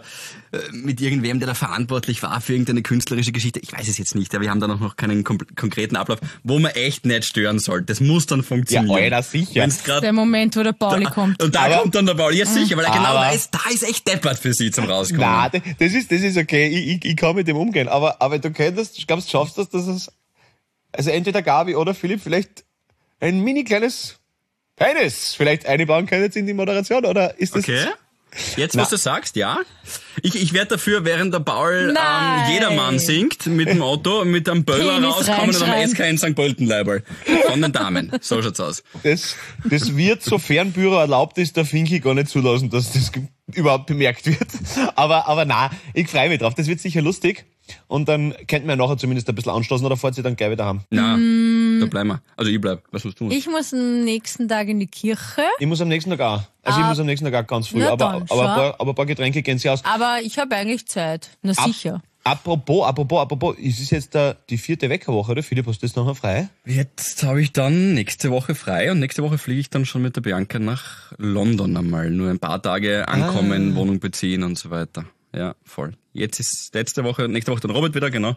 Speaker 1: mit irgendwem, der da verantwortlich war für irgendeine künstlerische Geschichte, ich weiß es jetzt nicht, aber wir haben da noch keinen konkreten Ablauf, wo man echt nicht stören soll. Das muss dann funktionieren.
Speaker 8: Ja, Alter, sicher.
Speaker 7: Der Moment, wo der Pauli kommt.
Speaker 1: Und da kommt dann der Pauli, ja sicher, weil er genau weiß, da ist echt deppert für sie zum Rauskommen.
Speaker 8: Nein, das ist okay, ich kann mit dem umgehen, aber du glaubst, du schaffst das, dass es, also entweder Gabi oder Philipp vielleicht ein mini kleines Penis vielleicht einbauen können jetzt in die Moderation, oder ist das...
Speaker 1: Okay. Jetzt, was du sagst, ja. Ich werde dafür, während der Paul Jedermann singt, mit dem Auto, mit einem Böller
Speaker 7: Penis
Speaker 1: rauskommen und am
Speaker 7: reinschreiben.
Speaker 1: SK in St. Pölten-Leiberl. Von den Damen. So schaut's aus.
Speaker 8: Das wird, sofern Büro erlaubt ist, der Finki gar nicht zulassen, dass das überhaupt bemerkt wird. Aber nein, ich freue mich drauf. Das wird sicher lustig. Und dann könnten wir nachher zumindest ein bisschen anstoßen oder fahrt ihr dann gleich wieder heim?
Speaker 1: Na, da bleiben wir. Also ich bleib. Was musst du?
Speaker 7: Ich muss am nächsten Tag in die Kirche,
Speaker 8: Ich muss am nächsten Tag auch. Also ich muss am nächsten Tag auch ganz früh.
Speaker 7: Na
Speaker 8: Aber
Speaker 7: dann,
Speaker 8: ein paar Getränke gehen sie aus.
Speaker 7: aber ich habe eigentlich Zeit. Na sicher.
Speaker 8: Apropos, es ist jetzt die 4. Weckerwoche, oder? Philipp, hast du das nachher frei?
Speaker 1: Jetzt habe ich dann nächste Woche frei und nächste Woche fliege ich dann schon mit der Bianca nach London einmal. Nur ein paar Tage ankommen, Wohnung beziehen und so weiter. Ja, voll. Jetzt ist nächste Woche dann Robert wieder, genau.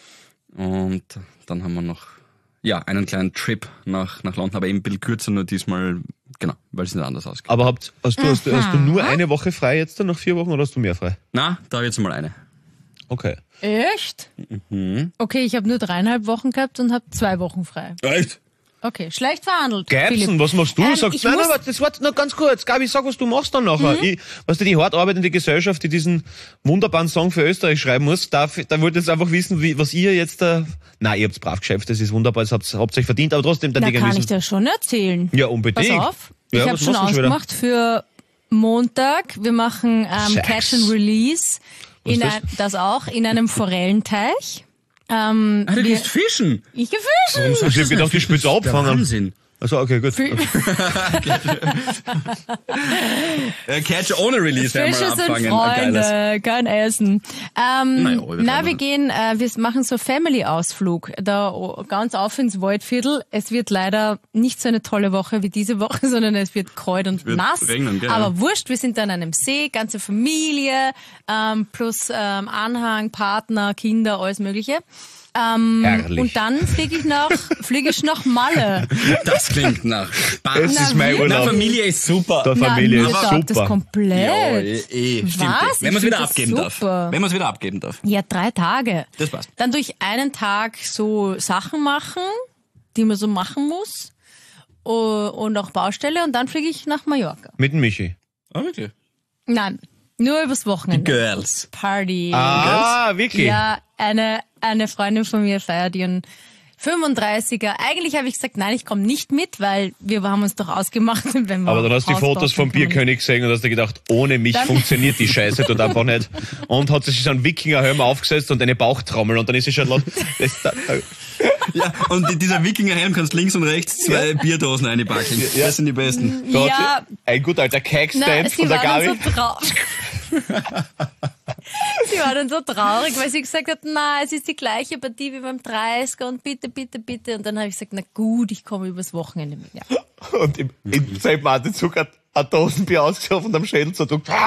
Speaker 1: Und dann haben wir noch, einen kleinen Trip nach London, aber eben ein bisschen kürzer, nur diesmal, genau, weil es nicht anders ausgeht.
Speaker 8: Aber hast du nur eine Woche frei jetzt dann, nach 4 Wochen, oder hast du mehr frei?
Speaker 1: Na, da habe ich jetzt mal eine.
Speaker 8: Okay.
Speaker 7: Echt? Okay, ich habe nur 3,5 Wochen gehabt und habe 2 Wochen frei.
Speaker 1: Echt?
Speaker 7: Okay, schlecht verhandelt.
Speaker 8: Geibsen,
Speaker 7: Philipp.
Speaker 8: was machst du? Sagst,
Speaker 7: ich
Speaker 8: nein,
Speaker 7: muss-
Speaker 8: aber das war noch ganz kurz. Gabi, sag, was du machst dann nachher. Weißt du, die hart arbeitende Gesellschaft, die diesen wunderbaren Song für Österreich schreiben muss, da wollte ich jetzt einfach wissen, was ihr jetzt da... Nein, ihr habt's brav geschafft, das ist wunderbar, das habt euch verdient, aber trotzdem dann
Speaker 7: Da
Speaker 8: die
Speaker 7: kann ich
Speaker 8: wissen.
Speaker 7: dir schon erzählen.
Speaker 8: Ja, unbedingt.
Speaker 7: Pass auf,
Speaker 8: Ja,
Speaker 7: ich habe
Speaker 8: was
Speaker 7: schon
Speaker 8: machst du schon wieder?
Speaker 7: ausgemacht für Montag. Wir machen
Speaker 8: Sex.
Speaker 7: Catch and Release.
Speaker 8: Was ist
Speaker 7: Das auch, in einem Forellenteich.
Speaker 1: Du gehst fischen?
Speaker 7: Ich gefischt.
Speaker 8: Ich hab gedacht, ich spiel's abfangen.
Speaker 1: Wahnsinn.
Speaker 8: Also okay, gut.
Speaker 1: Catch ohne Release werden wir
Speaker 7: Fische sind
Speaker 1: abfangen. Ein geiles.
Speaker 7: Freunde, kein Essen.
Speaker 1: wir
Speaker 7: Wir machen so Family-Ausflug, da ganz auf ins Waldviertel. Es wird leider nicht so eine tolle Woche wie diese Woche, sondern es wird kalt und
Speaker 1: Wird
Speaker 7: nass.
Speaker 1: regnen, gell?
Speaker 7: Aber wurscht, wir sind an einem See, ganze Familie, plus Anhang, Partner, Kinder, alles Mögliche.
Speaker 8: Herrlich.
Speaker 7: Und dann fliege ich nach Malle.
Speaker 1: Das klingt nach Spaß.
Speaker 8: Es ist mein
Speaker 7: wirklich?
Speaker 1: Na,
Speaker 8: Urlaub.
Speaker 1: Familie ist super.
Speaker 8: Der Familie
Speaker 7: mir
Speaker 8: ist
Speaker 7: taugt das
Speaker 8: super.
Speaker 7: komplett.
Speaker 1: Stimmt.
Speaker 7: Was?
Speaker 1: Wenn man es
Speaker 7: Ich
Speaker 1: wieder
Speaker 7: find das
Speaker 1: abgeben darf.
Speaker 7: super.
Speaker 1: Wenn man es wieder abgeben darf.
Speaker 7: Ja, 3 Tage.
Speaker 1: Das passt.
Speaker 7: Dann durch einen Tag so Sachen machen, die man so machen muss. Und auch Baustelle. Und dann fliege ich nach Mallorca.
Speaker 8: Mit dem Michi.
Speaker 1: Ah, wirklich?
Speaker 7: Nein, nur übers Wochenende.
Speaker 1: Girls.
Speaker 7: Party.
Speaker 8: Ah, wirklich?
Speaker 7: Ja, eine Freundin von mir feiert ihren 35er. Eigentlich habe ich gesagt, nein, ich komme nicht mit, weil wir haben uns doch ausgemacht, wenn wir
Speaker 8: Aber dann hast du die
Speaker 7: Haus bauen,
Speaker 8: Fotos vom
Speaker 7: dann kann man
Speaker 8: Bierkönig gesehen und hast dir gedacht, ohne mich
Speaker 7: Dann-
Speaker 8: funktioniert die Scheiße dort einfach nicht. Und hat sich so einen Wikingerhelm aufgesetzt und eine Bauchtrommel und dann ist sie schon los.
Speaker 1: Ja, und dieser Wikingerhelm kannst links und rechts 2 Bierdosen einpacken. Das sind die besten.
Speaker 8: Da
Speaker 7: Ja.
Speaker 8: hat sie ein gut alter
Speaker 7: Nein,
Speaker 8: Cake-Stand
Speaker 7: sie
Speaker 8: von der
Speaker 7: war dann
Speaker 8: Gabi.
Speaker 7: so traurig. Sie war dann so traurig, weil sie gesagt hat, na, es ist die gleiche Partie wie beim 30er und bitte, bitte, bitte. Und dann habe ich gesagt, na gut, ich komme übers Wochenende mit. Ja.
Speaker 8: Und im selben Atemzug hat ein Dosenbier ausgeschaut und am Schädel zerdrückt.
Speaker 1: Ja,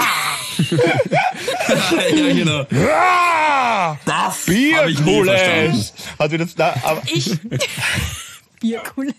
Speaker 1: genau.
Speaker 8: Das
Speaker 1: hab ich nie
Speaker 8: Bierkules! Hat wieder aber
Speaker 7: Bierkuhle.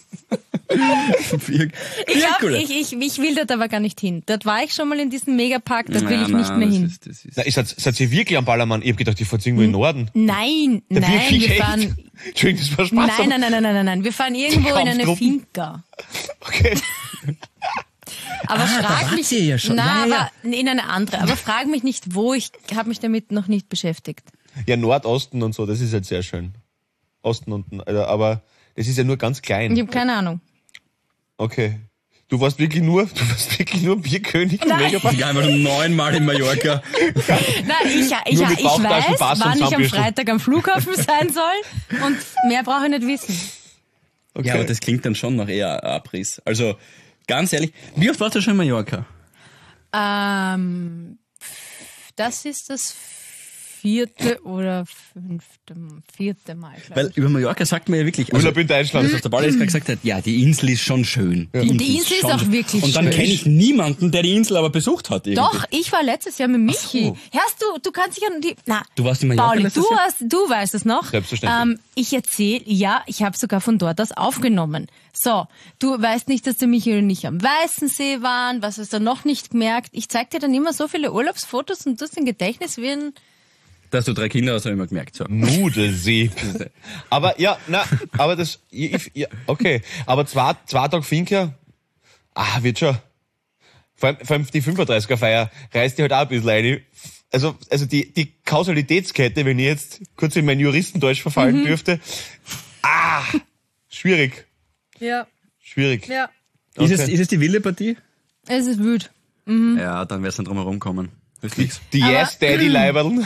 Speaker 1: Bier.
Speaker 7: Ich glaube, ich will dort aber gar nicht hin. Dort war ich schon mal in diesem Megapark, dort will ich nicht mehr hin.
Speaker 8: seid ihr wirklich am Ballermann? Ich hab gedacht, ihr fahrt irgendwo in den Norden.
Speaker 7: Nein,
Speaker 8: Ja,
Speaker 7: nein,
Speaker 8: wirklich,
Speaker 7: wir
Speaker 8: echt?
Speaker 7: fahren...
Speaker 8: Entschuldigung, das war Spaß.
Speaker 7: Nein. Wir fahren irgendwo in eine
Speaker 8: Kampfgruppen?
Speaker 7: Finca.
Speaker 8: Okay.
Speaker 7: Aber frag
Speaker 1: wart
Speaker 7: mich...
Speaker 1: ihr ja schon.
Speaker 7: Na,
Speaker 1: Ja, ja.
Speaker 7: aber in eine andere. Aber frag mich nicht, wo. Ich habe mich damit noch nicht beschäftigt.
Speaker 8: Ja, Nordosten und so, das ist halt sehr schön. Osten unten, aber das ist ja nur ganz klein.
Speaker 7: Ich habe keine Ahnung.
Speaker 8: Okay. Du warst wirklich nur Bierkönig im Megapark.
Speaker 1: Ich war einfach schon 9-mal in Mallorca.
Speaker 7: Nein, ich
Speaker 8: Nur mit Bauchtaschen,
Speaker 7: weiß,
Speaker 8: Pass und
Speaker 7: wann ich am
Speaker 8: Zahnbürsten.
Speaker 7: Freitag am Flughafen sein soll. Und mehr brauche ich nicht wissen.
Speaker 1: Ja, aber das klingt dann schon nach eher Abriss. Also, ganz ehrlich, wie oft warst du schon in Mallorca?
Speaker 7: Das ist das 4. oder 4. Mal, glaube
Speaker 1: Weil über Mallorca sagt man ja wirklich,
Speaker 8: Urlaub in Deutschland.
Speaker 1: das, was der Paul jetzt gerade gesagt hat, ja, die Insel ist schon schön.
Speaker 7: Die Insel ist auch
Speaker 1: schön.
Speaker 7: wirklich
Speaker 1: Und dann
Speaker 7: schön.
Speaker 1: kenne ich niemanden, der die Insel aber besucht hat. Irgendwie.
Speaker 7: Doch, ich war letztes Jahr mit Michi.
Speaker 1: so.
Speaker 7: Hörst du kannst dich an die... Na,
Speaker 1: Du warst in Mallorca
Speaker 7: Pauli,
Speaker 1: letztes
Speaker 7: du,
Speaker 1: Jahr?
Speaker 7: du weißt es noch.
Speaker 8: Selbstverständlich.
Speaker 7: Ich erzähle, ja, ich habe sogar von dort aus aufgenommen. So, du weißt nicht, dass der Michi und ich am Weißensee waren, was hast du noch nicht gemerkt. Ich zeig dir dann immer so viele Urlaubsfotos und du hast ein Gedächtnis wie ein...
Speaker 1: Dass du 3 Kinder hast, habe ich immer gemerkt. So.
Speaker 8: Nudelsee. Aber ja, aber das, ja, okay. Aber zwei Tage Finca, wird schon. Vor allem die 35er-Feier reißt die halt auch ein bisschen rein. Also die Kausalitätskette, wenn ich jetzt kurz in mein Juristendeutsch verfallen dürfte, schwierig.
Speaker 7: Ja,
Speaker 8: Schwierig.
Speaker 7: ja.
Speaker 1: Ist es die wilde Partie?
Speaker 7: Es ist wild.
Speaker 1: Ja, dann wär's dann drum herum kommen. Richtig.
Speaker 8: Die Yes-Daddy-Leiberln.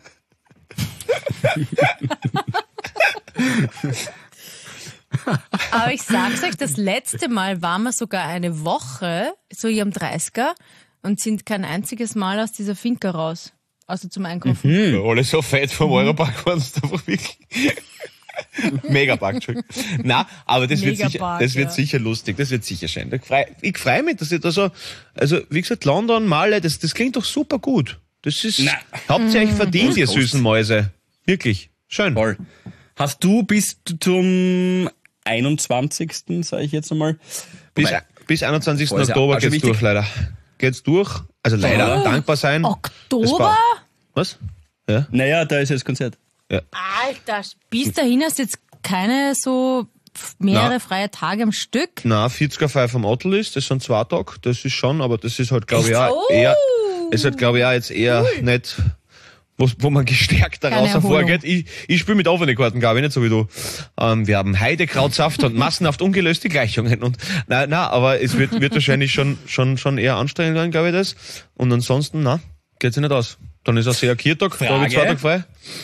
Speaker 7: Aber ich sag's euch, das letzte Mal waren wir sogar eine Woche, so hier am 30er, und sind kein einziges Mal aus dieser Finca raus. Also zum Einkaufen.
Speaker 8: Alle so fett vom Europark waren es einfach wirklich. Megapark, Entschuldigung. Nein, aber das wird
Speaker 7: Megapark,
Speaker 8: sicher lustig, das wird sicher schön. Ich freu mich, dass ich da so, also wie gesagt, London, Malle, das klingt doch super gut. Das ist, habt ihr euch verdient, ihr süßen Mäuse. Wirklich. Schön.
Speaker 1: Voll. Hast du bis zum 21. sage ich jetzt einmal.
Speaker 8: Bis 21.
Speaker 1: Voll, ist ja
Speaker 8: Oktober
Speaker 1: auch schon
Speaker 8: geht's
Speaker 1: wichtig.
Speaker 8: durch, leider. Geht's durch. Also leider, dankbar sein.
Speaker 7: Oktober?
Speaker 8: Was? Ja?
Speaker 1: Naja, da ist jetzt Konzert.
Speaker 7: Alter, bis dahin hast du jetzt keine so mehrere freie Tage am Stück.
Speaker 8: Na, 40er-Feier vom Otterlist, das sind 2 Tage, das ist schon, aber das ist halt, glaube ich, auch
Speaker 7: Oh.
Speaker 8: eher, ist halt, glaube ich, auch jetzt eher nicht, wo man gestärkt daraus
Speaker 7: Keine Erholung.
Speaker 8: hervorgeht. Ich spiele mit offenen Karten, glaube ich, nicht so wie du. Wir haben Heidekrautsaft und massenhaft ungelöste Gleichungen und, nein, aber es wird wahrscheinlich schon eher anstrengend sein, glaube ich, das. Und ansonsten, geht's ja nicht aus. Dann ist auch sehr Kirtag, da habe ich 2 Tage frei.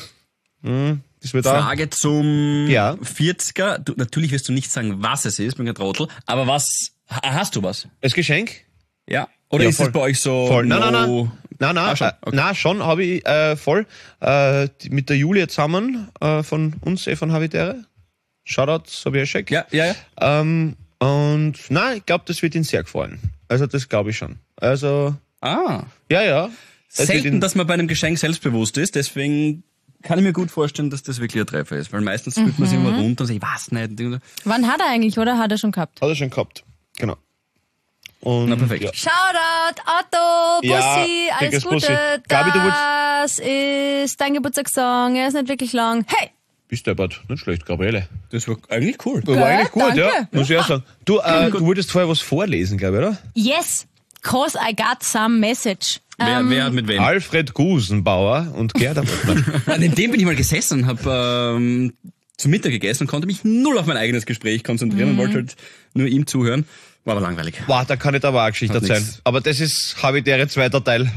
Speaker 8: Das wird auch.
Speaker 1: Frage zum
Speaker 8: Ja.
Speaker 1: 40er. Du, natürlich wirst du nicht sagen, was es ist, bin kein Trottel. Aber hast du was?
Speaker 8: Als Geschenk?
Speaker 1: Ja. Oder
Speaker 8: Ja,
Speaker 1: ist
Speaker 8: voll.
Speaker 1: es bei euch so?
Speaker 8: Voll. Nein.
Speaker 1: schon, okay.
Speaker 8: Nein, schon habe ich voll. Mit der Julia zusammen von uns, von Habitäre. Shoutout, Sobieschek.
Speaker 1: Ja.
Speaker 8: Und nein, ich glaube, das wird ihn sehr gefallen. Also das glaube ich schon. Also, ja. Es wird
Speaker 1: Selten,
Speaker 8: ihn-
Speaker 1: dass man bei einem Geschenk selbstbewusst ist, deswegen kann ich mir gut vorstellen, dass das wirklich ein Treffer ist. Weil meistens fühlt man sich immer runter und sagt, ich weiß nicht.
Speaker 7: Wann hat er eigentlich, oder? Hat er schon gehabt?
Speaker 8: Hat er schon gehabt. Genau. Und,
Speaker 1: Na, perfekt.
Speaker 8: Ja.
Speaker 7: Shoutout, Otto, Bussi,
Speaker 8: Ja,
Speaker 7: alles
Speaker 8: dickes
Speaker 7: Gute.
Speaker 8: Bussi. Gabi, du
Speaker 7: Das ist dein Geburtstagssong, er ist nicht wirklich lang. Hey!
Speaker 8: Bist deppert. Nicht schlecht, Gabriele.
Speaker 1: Das war eigentlich cool.
Speaker 8: Das war eigentlich gut,
Speaker 7: danke.
Speaker 8: ja. Muss ich auch sagen. Du wolltest vorher was vorlesen, glaube ich, oder?
Speaker 7: Yes, cause I got some message.
Speaker 1: Wer hat mit wem?
Speaker 8: Alfred Gusenbauer und Gerda Wortmann.
Speaker 1: An dem bin ich mal gesessen und habe zum Mittag gegessen und konnte mich null auf mein eigenes Gespräch konzentrieren und wollte halt nur ihm zuhören. War aber langweilig.
Speaker 8: Wow, da kann ich aber auch eine Geschichte
Speaker 1: Hat
Speaker 8: erzählen.
Speaker 1: nix.
Speaker 8: Aber das ist Habitäre 2. Teil.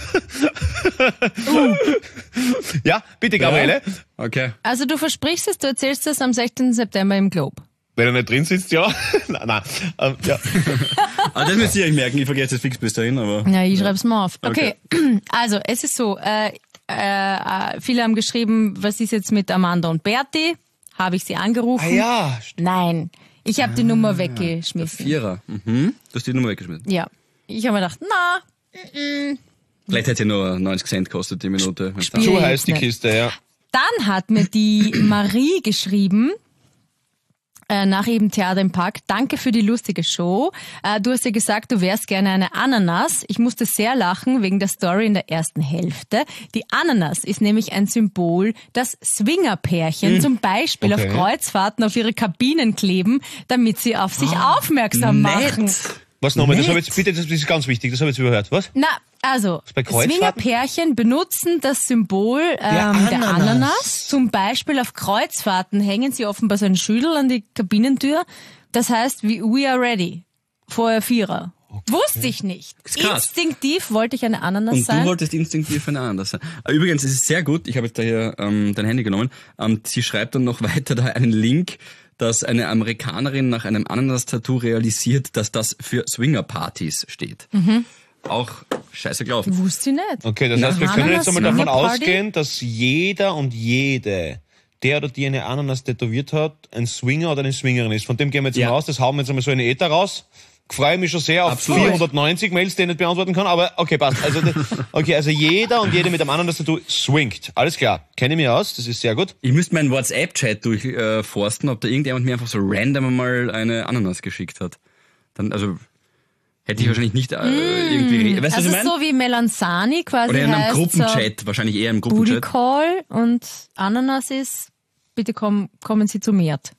Speaker 8: Ja, bitte, Gabriele.
Speaker 1: Okay.
Speaker 7: Also du versprichst es, du erzählst es am 16. September im Globe.
Speaker 8: Wenn er nicht drin sitzt, ja. Nein. Ja.
Speaker 1: Aber das müsst ihr euch merken, ich vergesse es fix bis dahin, aber...
Speaker 7: Ja, ich schreib's mal auf. Okay, also es ist so, viele haben geschrieben, was ist jetzt mit Amanda und Berti? Habe ich sie angerufen?
Speaker 8: Ja.
Speaker 7: Nein, ich habe die Nummer weggeschmissen.
Speaker 1: Vierer. Mhm. Du hast die Nummer weggeschmissen.
Speaker 7: Ja, ich habe mir gedacht,
Speaker 1: Vielleicht hätte sie nur 90 Cent gekostet die Minute.
Speaker 7: Spiel-
Speaker 8: Zu
Speaker 7: jetzt
Speaker 8: heiß die
Speaker 7: nicht.
Speaker 8: Kiste, ja.
Speaker 7: Dann hat mir die Marie geschrieben, nach eben Theater im Park, danke für die lustige Show. Du hast ja gesagt, du wärst gerne eine Ananas. Ich musste sehr lachen wegen der Story in der ersten Hälfte. Die Ananas ist nämlich ein Symbol, das Swingerpärchen zum Beispiel
Speaker 8: Okay.
Speaker 7: auf Kreuzfahrten auf ihre Kabinen kleben, damit sie auf sich aufmerksam machen.
Speaker 8: Was nochmal? Das
Speaker 1: Nett.
Speaker 8: habe ich jetzt, bitte, das ist ganz wichtig, das habe ich jetzt überhört. Was?
Speaker 7: Na, also,
Speaker 8: bei Kreuzfahrten?
Speaker 7: Swingerpärchen benutzen das Symbol der Ananas. Zum Beispiel auf Kreuzfahrten hängen sie offenbar so einen Schüttel an die Kabinentür. Das heißt, we are ready. Vorher Vierer. Wusste ich nicht.
Speaker 1: krass.
Speaker 7: Instinktiv wollte ich eine Ananas
Speaker 1: Und
Speaker 7: sein.
Speaker 1: du wolltest instinktiv eine Ananas sein. Übrigens, es ist sehr gut, ich habe jetzt da hier dein Handy genommen. Sie schreibt dann noch weiter da einen Link, dass eine Amerikanerin nach einem Ananas-Tattoo realisiert, dass das für Swinger-Partys steht. Auch scheiße gelaufen.
Speaker 7: Wusste ich nicht.
Speaker 8: Okay, das heißt, wir können jetzt einmal davon
Speaker 7: Ananas-Party?
Speaker 8: ausgehen, dass jeder und jede, der oder die eine Ananas tätowiert hat, ein Swinger oder eine Swingerin ist. Von dem gehen wir jetzt mal aus. Das hauen wir jetzt einmal so in den Äther raus. Freue mich schon sehr auf
Speaker 1: Absolut.
Speaker 8: 490 Mails, die ich nicht beantworten kann, aber okay, passt. Also jeder und jede mit einem Ananas-Tattoo swingt. Alles klar. Kenne ich mich aus, das ist sehr gut.
Speaker 1: Ich müsste meinen WhatsApp-Chat durchforsten, ob da irgendjemand mir einfach so random mal eine Ananas geschickt hat. Dann, also, hätte ich wahrscheinlich nicht irgendwie... Weißt du, was
Speaker 7: Also
Speaker 1: ich meine?
Speaker 7: so wie Melanzani quasi
Speaker 1: Oder in einem
Speaker 7: heißt
Speaker 1: Gruppenchat, wahrscheinlich eher im
Speaker 7: Booty
Speaker 1: Gruppenchat.
Speaker 7: Call und Ananas ist, bitte kommen Sie zu Mert.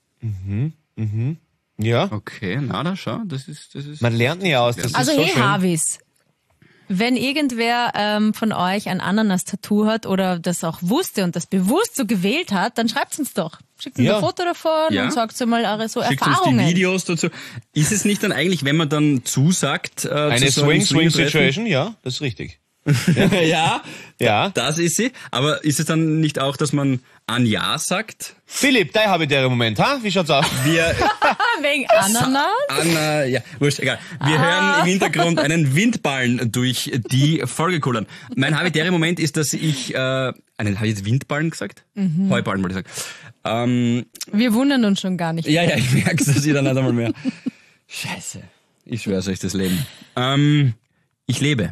Speaker 8: Ja.
Speaker 1: Okay, na da schau, das ist...
Speaker 8: Man lernt nie aus, das
Speaker 7: Also
Speaker 8: ist so
Speaker 7: hey
Speaker 8: schön.
Speaker 7: Harvis, wenn irgendwer von euch ein Ananas-Tattoo hat oder das auch wusste und das bewusst so gewählt hat, dann schreibt's uns doch. Schickt uns
Speaker 8: Ja.
Speaker 7: ein Foto davon
Speaker 1: Ja.
Speaker 7: und sagt mal eure so
Speaker 1: Schickt uns
Speaker 7: Erfahrungen.
Speaker 1: die Videos dazu. Ist es nicht dann eigentlich, wenn man dann zusagt...
Speaker 8: Eine
Speaker 1: zu so einem
Speaker 8: Swing-Situation, ja, das ist richtig.
Speaker 1: Ja,
Speaker 8: Ja.
Speaker 1: das ist sie. Aber ist es dann nicht auch, dass man an Ja sagt?
Speaker 8: Philipp, dein habitärer Moment, ha? Wie schaut's aus?
Speaker 1: Wir...
Speaker 7: Wegen Ananas?
Speaker 1: ja, wurscht, egal. Wir hören im Hintergrund einen Windballen durch die Folge kullern. Mein habitärer Moment ist, dass ich, habe ich jetzt Windballen gesagt? Heuballen wollte ich sagen.
Speaker 7: Wir wundern uns schon gar nicht.
Speaker 1: Ja, ich merke dass ich dann nicht einmal mehr. Scheiße. Ich schwör's euch, das Leben. Ich lebe.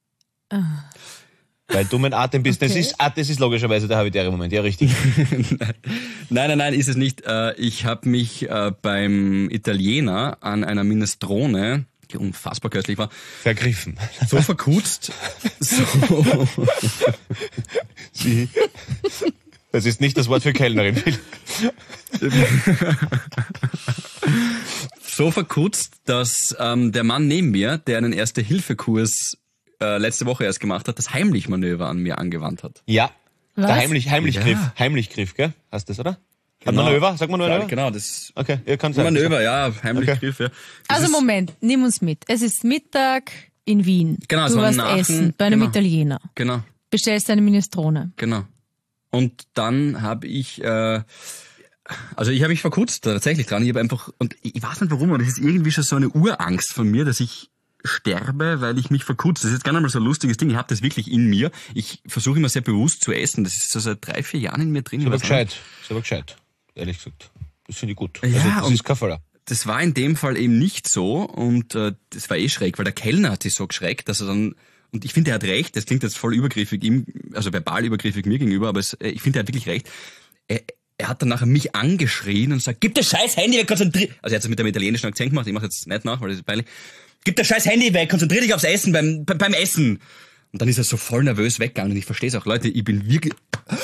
Speaker 8: Weil du mein Atem bist.
Speaker 7: Okay.
Speaker 8: Das ist logischerweise der habitäre Moment, ja, richtig.
Speaker 1: Nein, ist es nicht. Ich habe mich beim Italiener an einer Minestrone, die unfassbar köstlich war,
Speaker 8: Vergriffen.
Speaker 1: so verkutzt.
Speaker 8: Das ist nicht das Wort für Kellnerin.
Speaker 1: So verkutzt, dass der Mann neben mir, der einen Erste-Hilfe-Kurs letzte Woche erst gemacht hat, das Heimlich-Manöver an mir angewandt hat.
Speaker 8: Ja.
Speaker 7: Was?
Speaker 8: Der Heimlichgriff.
Speaker 1: Ja.
Speaker 8: Heimlichgriff, gell? Hast du das, oder?
Speaker 1: Genau.
Speaker 8: Manöver? Sag mal Manöver?
Speaker 1: Genau, das
Speaker 8: Okay, ihr könnt sagen.
Speaker 1: Manöver, ja, Heimlich-Griff, ja. Das
Speaker 7: Also
Speaker 1: ist-
Speaker 7: Moment, nimm uns mit. Es ist Mittag in Wien.
Speaker 1: Genau, es
Speaker 7: du
Speaker 1: war
Speaker 7: warst
Speaker 1: in Aachen.
Speaker 7: essen bei einem
Speaker 1: Genau.
Speaker 7: Italiener.
Speaker 1: Genau.
Speaker 7: Bestellst eine Minestrone.
Speaker 1: Genau. Und dann habe ich, also ich habe mich verkutzt tatsächlich dran. Ich habe einfach, und ich weiß nicht warum, aber das ist irgendwie schon so eine Urangst von mir, dass ich sterbe, weil ich mich verkutze. Das ist jetzt gar nicht mal so ein lustiges Ding. Ich habe das wirklich in mir. Ich versuche immer sehr bewusst zu essen. Das ist so seit 3-4 Jahren in mir drin.
Speaker 8: Ist aber
Speaker 1: Ich weiß nicht.
Speaker 8: gescheit. Ist aber gescheit. Ehrlich gesagt. Das finde ich gut.
Speaker 1: Ja,
Speaker 8: also, das
Speaker 1: und-
Speaker 8: ist kein Fehler.
Speaker 1: Das war in dem Fall eben nicht so und das war schräg, weil der Kellner hat sich so geschreckt, dass er dann, und ich finde, er hat recht, das klingt jetzt voll übergriffig ihm, also verbal übergriffig mir gegenüber, aber ich finde, er hat wirklich recht. Er hat dann nachher mich angeschrien und sagt, gib das scheiß Handy weg, konzentrier... Also er hat es mit dem italienischen Akzent gemacht, ich mache jetzt nicht nach, weil das ist peinlich. Gib das scheiß Handy weg, konzentrier dich aufs Essen beim Essen. Und dann ist er so voll nervös weggegangen und ich verstehe es auch, Leute, ich bin wirklich...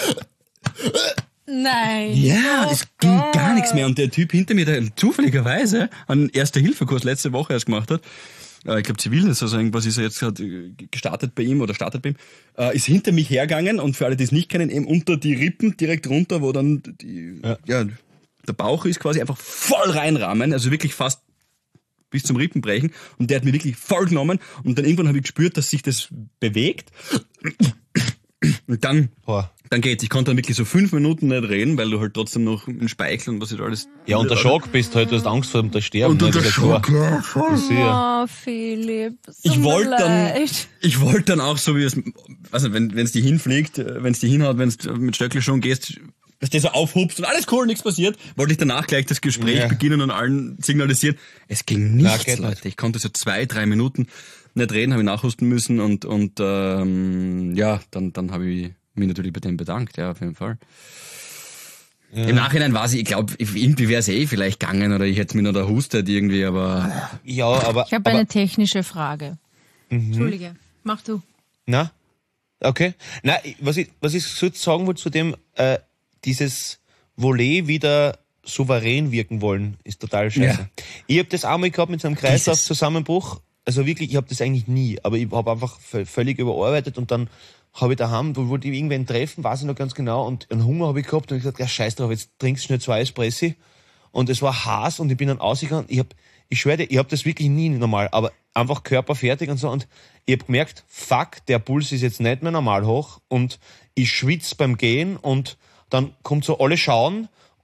Speaker 7: Nein.
Speaker 1: Ja, es ging gar nichts mehr. Und der Typ hinter mir, der zufälligerweise einen Erste-Hilfe-Kurs letzte Woche erst gemacht hat, ich glaube Zivildienst, also irgendwas ist er jetzt gerade gestartet bei ihm oder startet bei ihm, ist hinter mich hergegangen und für alle, die es nicht kennen, eben unter die Rippen direkt runter, wo dann der Bauch ist, quasi einfach voll reinrahmen, also wirklich fast bis zum Rippenbrechen, und der hat mir wirklich voll genommen und dann irgendwann habe ich gespürt, dass sich das bewegt und dann geht's. Ich konnte dann wirklich so 5 Minuten nicht reden, weil du halt trotzdem noch einen Speichel und was ist alles...
Speaker 8: Ja, unter Schock bist halt, du hast Angst vor dem Sterben.
Speaker 1: Und
Speaker 8: ne?
Speaker 1: unter
Speaker 8: Das ist ja
Speaker 1: Schock,
Speaker 8: klar.
Speaker 1: ja, voll.
Speaker 8: Das ist ja-
Speaker 7: Oh, Philipp.
Speaker 1: Ich wollte dann auch so wie es, also wenn es die hinfliegt, wenn es die hinhaut, wenn es mit Stöckli schon gehst, dass der so aufhupst und alles cool, nichts passiert, wollte ich danach gleich das Gespräch beginnen und allen signalisieren. Es ging nichts,
Speaker 8: geht
Speaker 1: Leute.
Speaker 8: nicht.
Speaker 1: Ich konnte so 2-3 Minuten nicht reden, habe ich nachhusten müssen und dann habe ich mich natürlich bei dem bedankt, ja, auf jeden Fall. Ja. Im Nachhinein war sie, ich glaube, irgendwie wäre es vielleicht gegangen oder ich hätte mir noch da hustet irgendwie, aber...
Speaker 8: Ja, aber...
Speaker 7: Ich habe eine technische Frage. Entschuldige, mach du.
Speaker 8: Na? Okay. Na, was ich so sagen wollte zu dem, dieses Volet wieder souverän wirken wollen, ist total scheiße.
Speaker 1: Ja.
Speaker 8: Ich habe das einmal gehabt mit so einem Kreislaufzusammenbruch. Also wirklich, ich habe das eigentlich nie, aber ich habe einfach völlig überarbeitet und dann habe ich daheim, da wollte ich irgendwen treffen, weiß ich noch ganz genau, und einen Hunger habe ich gehabt und ich gesagt, ja scheiß drauf, jetzt trinkst du schnell 2 Espressi. Und es war heiß und ich bin dann ausgegangen. Ich schwöre dir, ich habe das wirklich nie normal, aber einfach Körper fertig und so, und ich habe gemerkt, fuck, der Puls ist jetzt nicht mehr normal hoch und ich schwitze beim Gehen und dann kommt so alle schauen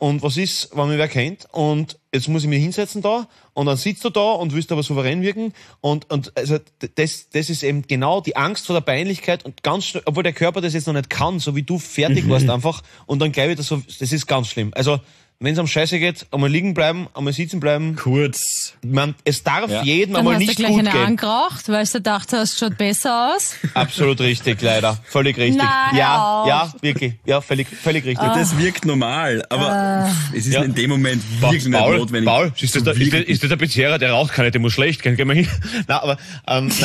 Speaker 8: und was ist, wenn mich wer kennt und jetzt muss ich mich hinsetzen da und dann sitzt du da und willst aber souverän wirken und also das ist eben genau die Angst vor der Peinlichkeit und ganz schnell, obwohl der Körper das jetzt noch nicht kann, so wie du fertig warst einfach und dann glaube ich, das ist ganz schlimm. Also wenn es am Scheiße geht, einmal liegen bleiben, einmal sitzen bleiben.
Speaker 1: Kurz.
Speaker 8: Es darf jedem
Speaker 7: Dann
Speaker 8: einmal
Speaker 7: hast
Speaker 8: nicht
Speaker 7: du gleich
Speaker 8: gut
Speaker 7: eine
Speaker 8: gehen.
Speaker 7: angeraucht, weil du dachte, es schaut besser aus.
Speaker 8: Absolut richtig, leider. Völlig richtig.
Speaker 7: Na, hör
Speaker 8: Ja,
Speaker 7: auf.
Speaker 8: ja, wirklich. Ja, völlig richtig.
Speaker 1: Das wirkt normal, aber es ist in dem Moment wirklich nicht notwendig.
Speaker 8: Paul, ist das der Bezehrer, der raucht kann nicht, der muss schlecht gehen, geh mal hin. Na, aber was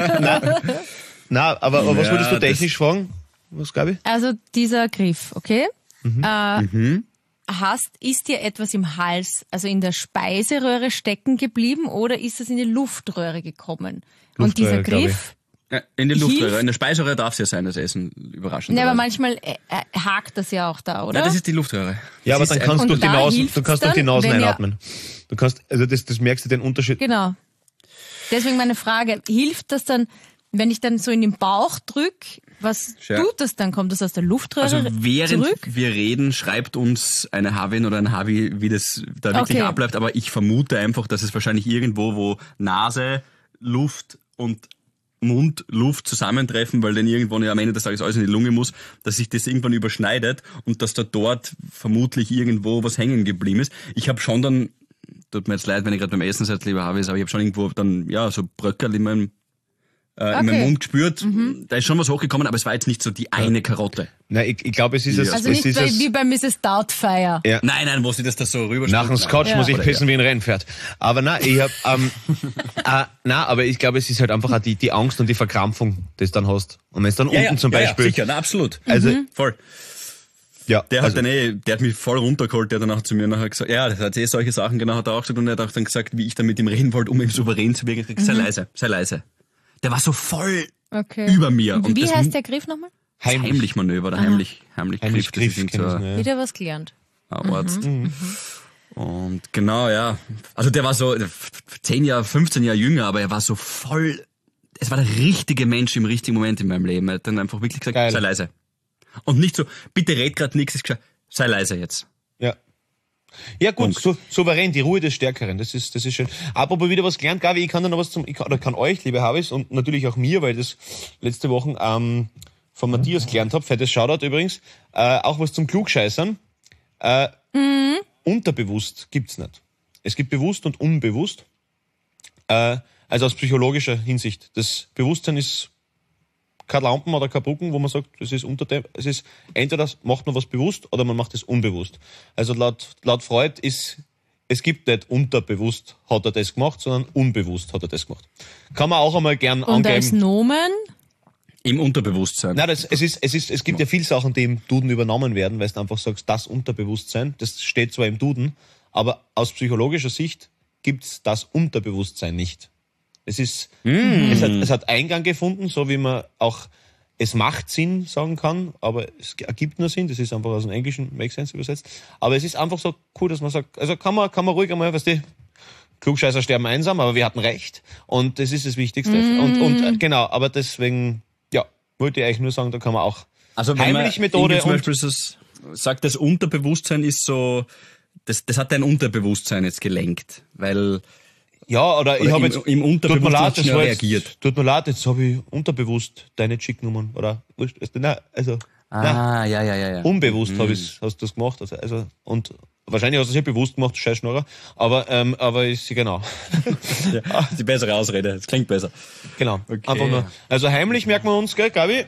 Speaker 8: würdest du technisch fragen? Was, Gabi?
Speaker 7: Also dieser Griff, okay? Ist dir etwas im Hals, also in der Speiseröhre stecken geblieben oder ist es in die Luftröhre gekommen? Und dieser
Speaker 8: Luftröhre,
Speaker 7: Griff,
Speaker 1: Ja, in die Luftröhre. In der Speiseröhre darf es ja sein, das Essen. Überraschend.
Speaker 7: aber manchmal hakt das ja auch da, oder?
Speaker 1: Ja, das ist die Luftröhre.
Speaker 8: Ja, aber
Speaker 1: Das
Speaker 8: dann
Speaker 1: ist
Speaker 8: kannst du
Speaker 7: Und
Speaker 8: durch die
Speaker 7: da
Speaker 8: Nasen,
Speaker 7: hilft's
Speaker 8: du kannst durch die
Speaker 7: dann,
Speaker 8: Nasen
Speaker 7: wenn ihr-
Speaker 8: einatmen. Du kannst, also das merkst du den Unterschied.
Speaker 7: Genau. Deswegen meine Frage, hilft das dann, wenn ich dann so in den Bauch drück, was
Speaker 1: Ja.
Speaker 7: tut das dann? Kommt das aus der Luftröhre
Speaker 1: Also während
Speaker 7: zurück?
Speaker 1: wir reden, schreibt uns eine Havin oder ein Havi, wie das da wirklich
Speaker 7: Okay.
Speaker 1: abläuft. Aber ich vermute einfach, dass es wahrscheinlich irgendwo, wo Nase, Luft und Mund-Luft zusammentreffen, weil dann irgendwann ja am Ende des Tages alles in die Lunge muss, dass sich das irgendwann überschneidet und dass da dort vermutlich irgendwo was hängen geblieben ist. Ich habe schon dann, tut mir jetzt leid, wenn ich gerade beim Essen seid, lieber Havis, aber ich habe schon irgendwo dann, ja, so Bröckerl in meinem Mund gespürt. Da ist schon was hochgekommen, aber es war jetzt nicht so die eine Karotte.
Speaker 8: Nein, ich glaube, es ist es.
Speaker 7: Also
Speaker 8: es
Speaker 7: nicht
Speaker 8: ist es,
Speaker 7: wie bei Mrs. Doubtfire.
Speaker 8: Ja.
Speaker 1: Nein, wo sie das da so rüber
Speaker 8: Nach dem Scotch muss ich
Speaker 1: Oder
Speaker 8: pissen wie ein Rennpferd. Aber nein, ich hab, aber ich glaube, es ist halt einfach auch die Angst und die Verkrampfung, die du dann hast. Und wenn es dann unten zum Beispiel,
Speaker 1: Ja, sicher, na, absolut.
Speaker 8: also,
Speaker 1: Voll.
Speaker 8: ja,
Speaker 1: Der hat
Speaker 8: also,
Speaker 1: dann der hat mich voll runtergeholt, der danach zu mir nachher gesagt, ja, das hat solche Sachen, genau, hat er auch gesagt, und er hat auch dann gesagt, wie ich dann mit ihm reden wollte, um ihm souverän zu wirken, sei leise. Der war so voll
Speaker 7: Okay.
Speaker 1: über mir. Und
Speaker 7: Wie
Speaker 1: das
Speaker 7: heißt der Griff nochmal?
Speaker 1: Heimlich Manöver oder heimlich
Speaker 8: Heimlich
Speaker 1: Griff, das ist
Speaker 8: Griff,
Speaker 1: irgend so
Speaker 8: kenn
Speaker 1: ein
Speaker 8: ich, ja.
Speaker 7: Wieder was gelernt.
Speaker 1: Arzt. Und genau, ja. Also der war so 10 Jahre, 15 Jahre jünger, aber er war so voll, es war der richtige Mensch im richtigen Moment in meinem Leben. Er hat dann einfach wirklich gesagt,
Speaker 8: Geil.
Speaker 1: sei leise. Und nicht so, bitte red grad nichts, ist gesagt, sei leise jetzt.
Speaker 8: ja. Ja gut, souverän, die Ruhe des Stärkeren, das ist schön. Apropos wieder was gelernt, Gabi, ich kann da noch was kann euch, liebe Habis, und natürlich auch mir, weil ich das letzte Woche von Matthias gelernt habe, fettes Shoutout übrigens, auch was zum Klugscheißern. Unterbewusst gibt's nicht. Es gibt bewusst und unbewusst. Also aus psychologischer Hinsicht. Das Bewusstsein ist kein Lampen oder kein Brücken, wo man sagt, es ist entweder macht man was bewusst oder man macht es unbewusst. Also laut Freud es gibt nicht unterbewusst hat er das gemacht, sondern unbewusst hat er das gemacht. Kann man auch einmal gern
Speaker 7: Und als
Speaker 8: angeben.
Speaker 7: Nomen?
Speaker 1: Im Unterbewusstsein.
Speaker 8: Nein, es gibt ja viele Sachen, die im Duden übernommen werden, weil du einfach sagst, das Unterbewusstsein, das steht zwar im Duden, aber aus psychologischer Sicht gibt's das Unterbewusstsein nicht. Es hat Eingang gefunden, so wie man auch, es macht Sinn sagen kann, aber es ergibt nur Sinn, das ist einfach aus dem Englischen Make Sense übersetzt. Aber es ist einfach so cool, dass man sagt, also kann man ruhig einmal, weißt du, Klugscheißer sterben einsam, aber wir hatten recht. Und das ist das Wichtigste. Und genau, aber deswegen, ja, wollte ich eigentlich nur sagen, da kann man auch
Speaker 1: Also wenn
Speaker 8: Heimlich-Methode
Speaker 1: man zum
Speaker 8: und-
Speaker 1: Beispiel sagt, das Unterbewusstsein ist so, das hat dein Unterbewusstsein jetzt gelenkt, weil
Speaker 8: ja, oder ich
Speaker 1: Oder
Speaker 8: habe
Speaker 1: im-
Speaker 8: jetzt
Speaker 1: im Unterbewusstsein
Speaker 8: das
Speaker 1: schnell
Speaker 8: war jetzt,
Speaker 1: reagiert.
Speaker 8: Tut mir leid, jetzt habe ich unterbewusst deine Chick genommen. Oder nein, also nein,
Speaker 1: ja.
Speaker 8: unbewusst hast du das gemacht. Also und wahrscheinlich hast du es ja bewusst gemacht, Scheißschnorrer. Aber ist genau.
Speaker 1: Ja, die bessere Ausrede, es klingt besser.
Speaker 8: Genau.
Speaker 1: Okay.
Speaker 8: Einfach nur. Also heimlich merken wir uns, gell, Gabi?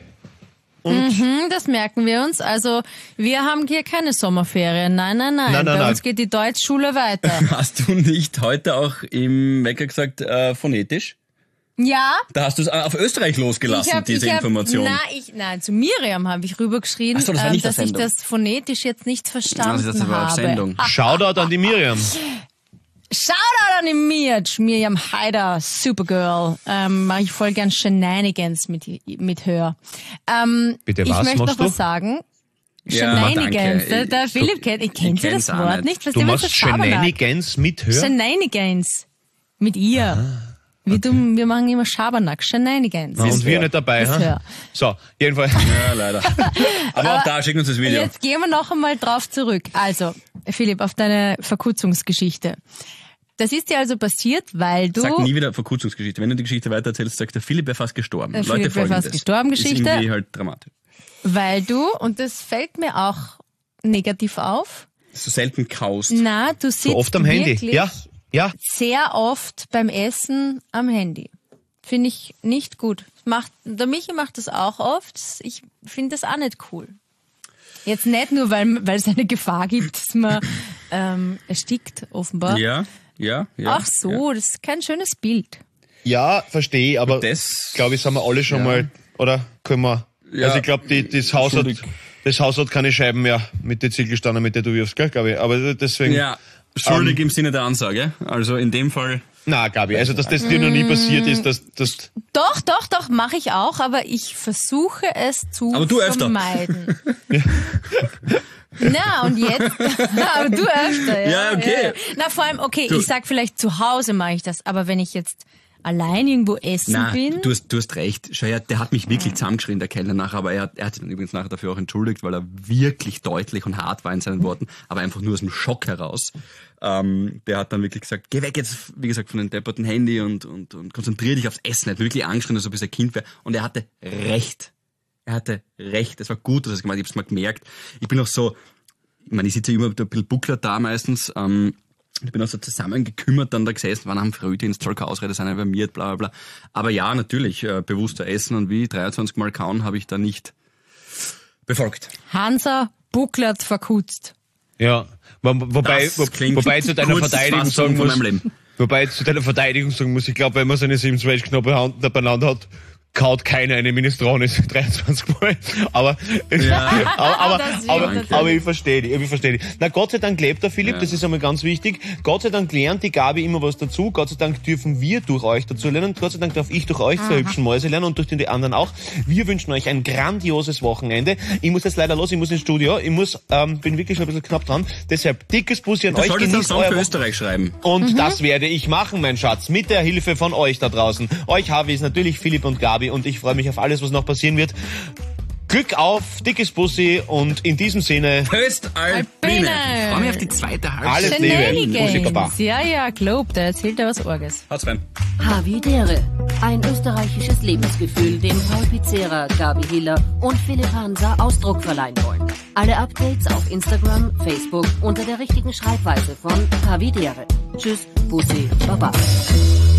Speaker 7: Das merken wir uns. Also wir haben hier keine Sommerferien. Nein.
Speaker 8: Nein,
Speaker 7: Bei
Speaker 8: nein.
Speaker 7: uns geht die Deutschschule weiter.
Speaker 1: Hast du nicht heute auch im Wecker gesagt, phonetisch?
Speaker 7: Ja.
Speaker 1: Da hast du es auf Österreich losgelassen, diese Information.
Speaker 7: Nein, zu Miriam habe ich rübergeschrieben,
Speaker 1: Ach so, das war nicht
Speaker 7: dass
Speaker 1: auf
Speaker 7: ich
Speaker 1: Sendung.
Speaker 7: das phonetisch jetzt nicht verstanden
Speaker 1: das war auf
Speaker 7: habe.
Speaker 1: Sendung.
Speaker 8: Shoutout an die Miriam.
Speaker 7: Shoutout an die Miriam Haider, Supergirl. Mache ich voll gern Shenanigans mit Hör.
Speaker 8: Bitte,
Speaker 7: ich
Speaker 8: was
Speaker 7: möchte noch
Speaker 8: machst du?
Speaker 7: was sagen.
Speaker 1: Ja,
Speaker 7: Shenanigans.
Speaker 1: danke.
Speaker 7: Der Philipp kennt ihr
Speaker 1: kenn's
Speaker 7: das
Speaker 1: auch
Speaker 7: Wort
Speaker 1: nicht.
Speaker 7: nicht? Was
Speaker 8: Du
Speaker 7: der
Speaker 8: machst
Speaker 7: mit so Schabernack?
Speaker 8: Shenanigans mit Hör?
Speaker 7: Shenanigans. Mit ihr. Wir machen immer Schabernack, Shenanigans.
Speaker 8: Und wir nicht dabei,
Speaker 7: Das
Speaker 8: ha?
Speaker 7: hör.
Speaker 8: So, jedenfalls.
Speaker 1: Ja, leider. Aber auch da, schick uns das Video.
Speaker 7: Jetzt gehen wir noch einmal drauf zurück. Also, Philipp, auf deine Verkurzungsgeschichte. Das ist dir also passiert, weil du...
Speaker 1: Sag nie wieder Verkurzungsgeschichte. Wenn du die Geschichte weitererzählst, sagst du, Philipp wäre fast gestorben.
Speaker 7: Philipp
Speaker 1: Leute
Speaker 7: wäre
Speaker 1: folgen
Speaker 7: fast
Speaker 1: das.
Speaker 7: gestorben
Speaker 1: Ist
Speaker 7: Geschichte.
Speaker 1: irgendwie halt dramatisch.
Speaker 7: Weil du, und das fällt mir auch negativ auf,
Speaker 1: So selten kaust.
Speaker 7: na, du sitzt
Speaker 8: So oft am Handy.
Speaker 7: wirklich
Speaker 8: Ja.
Speaker 7: sehr oft beim Essen am Handy. Finde ich nicht gut. Der Michi macht das auch oft. Ich finde das auch nicht cool. Jetzt nicht nur, weil es eine Gefahr gibt, dass man erstickt, offenbar.
Speaker 1: Ja.
Speaker 7: Ach so, das ist kein schönes Bild.
Speaker 8: Ja, verstehe, aber
Speaker 1: Das-
Speaker 8: glaube ich, sind wir alle schon
Speaker 1: ja.
Speaker 8: mal, oder können wir?
Speaker 1: Ja.
Speaker 8: Also ich glaube, das Haus hat keine Scheiben mehr mit den Ziegelstangen, mit der du wirfst, gell, Gabi? Aber deswegen.
Speaker 1: Ja, schuldig im Sinne der Ansage. Also in dem Fall...
Speaker 8: Na, Gabi, also dass das dir noch nie passiert ist, dass
Speaker 7: Doch, mache ich auch, aber ich versuche es zu
Speaker 1: Aber du öfter.
Speaker 7: vermeiden. Na, und jetzt? Aber du öfter, ja.
Speaker 1: Ja, okay.
Speaker 7: Ja. Na, vor allem, okay,
Speaker 1: Du-
Speaker 7: ich sag vielleicht zu Hause mache ich das, aber wenn ich jetzt allein irgendwo essen
Speaker 1: Na,
Speaker 7: bin...
Speaker 1: du hast recht. Schau her, der hat mich wirklich zusammengeschrien, der Kellner nachher, aber er hat sich dann übrigens nachher dafür auch entschuldigt, weil er wirklich deutlich und hart war in seinen Worten, aber einfach nur aus dem Schock heraus. Der hat dann wirklich gesagt, geh weg jetzt, wie gesagt, von dem depperten Handy und konzentrier dich aufs Essen. Er hat wirklich angeschrien, als ob es ein Kind wäre. Und er hatte recht. Es war gut, dass er es gemacht hat. Ich hab's mal gemerkt. Ich bin auch so, ich meine, ich sitze ja immer ein bisschen buckler da meistens. Ich bin auch so zusammengekümmert dann da gesessen, war nach dem Frühdienst, soll keine Ausrede sein, bei mir, bla bla bla. Aber ja, natürlich, bewusster essen und wie 23 Mal kauen habe ich da nicht befolgt.
Speaker 7: Hansa bucklert verkutzt.
Speaker 8: ja. Wobei
Speaker 1: Das klingt
Speaker 8: zu deiner
Speaker 1: kurz
Speaker 8: Verteidigung
Speaker 1: Fassung
Speaker 8: sagen
Speaker 1: von
Speaker 8: muss,
Speaker 1: meinem Leben.
Speaker 8: wobei zu deiner Verteidigung sagen muss, ich glaube, wenn man seine 7 Zwetschgenknochen beieinander hat, kaut keiner eine Minestrone 23 Mal. Aber,
Speaker 7: Das stimmt
Speaker 8: aber ich verstehe dich. Na, Gott sei Dank lebt der Philipp,
Speaker 1: Ja.
Speaker 8: das ist einmal ganz wichtig. Gott sei Dank lernt die Gabi immer was dazu. Gott sei Dank dürfen wir durch euch dazu lernen. Gott sei Dank darf ich durch euch zwei hübschen Mäuse lernen und durch die anderen auch. Wir wünschen euch ein grandioses Wochenende. Ich muss jetzt leider los, ich muss ins Studio. Bin wirklich schon ein bisschen knapp dran. Deshalb dickes Bussi an
Speaker 1: Du
Speaker 8: euch.
Speaker 1: solltest einen
Speaker 8: Genießt
Speaker 1: Song
Speaker 8: euer
Speaker 1: für
Speaker 8: Wochenende.
Speaker 1: Österreich schreiben.
Speaker 8: Und das werde ich machen, mein Schatz, mit der Hilfe von euch da draußen. Euch habe ich natürlich Philipp und Gabi und ich freue mich auf alles, was noch passieren wird. Glück auf, dickes Bussi und in diesem Sinne,
Speaker 1: Höchstalpine.
Speaker 7: Alpine.
Speaker 1: Ich freue mich auf die zweite Halbzeit.
Speaker 8: Alles Liebe. Bussi, Baba.
Speaker 7: Ja, glaub, der erzählt ja was Orges.
Speaker 1: Haut's rein.
Speaker 5: Havidere. Ein österreichisches Lebensgefühl, dem Paul Pizzera, Gabi Hiller und Philipp Hansa Ausdruck verleihen wollen. Alle Updates auf Instagram, Facebook unter der richtigen Schreibweise von Havidere. Tschüss, Bussi, Baba.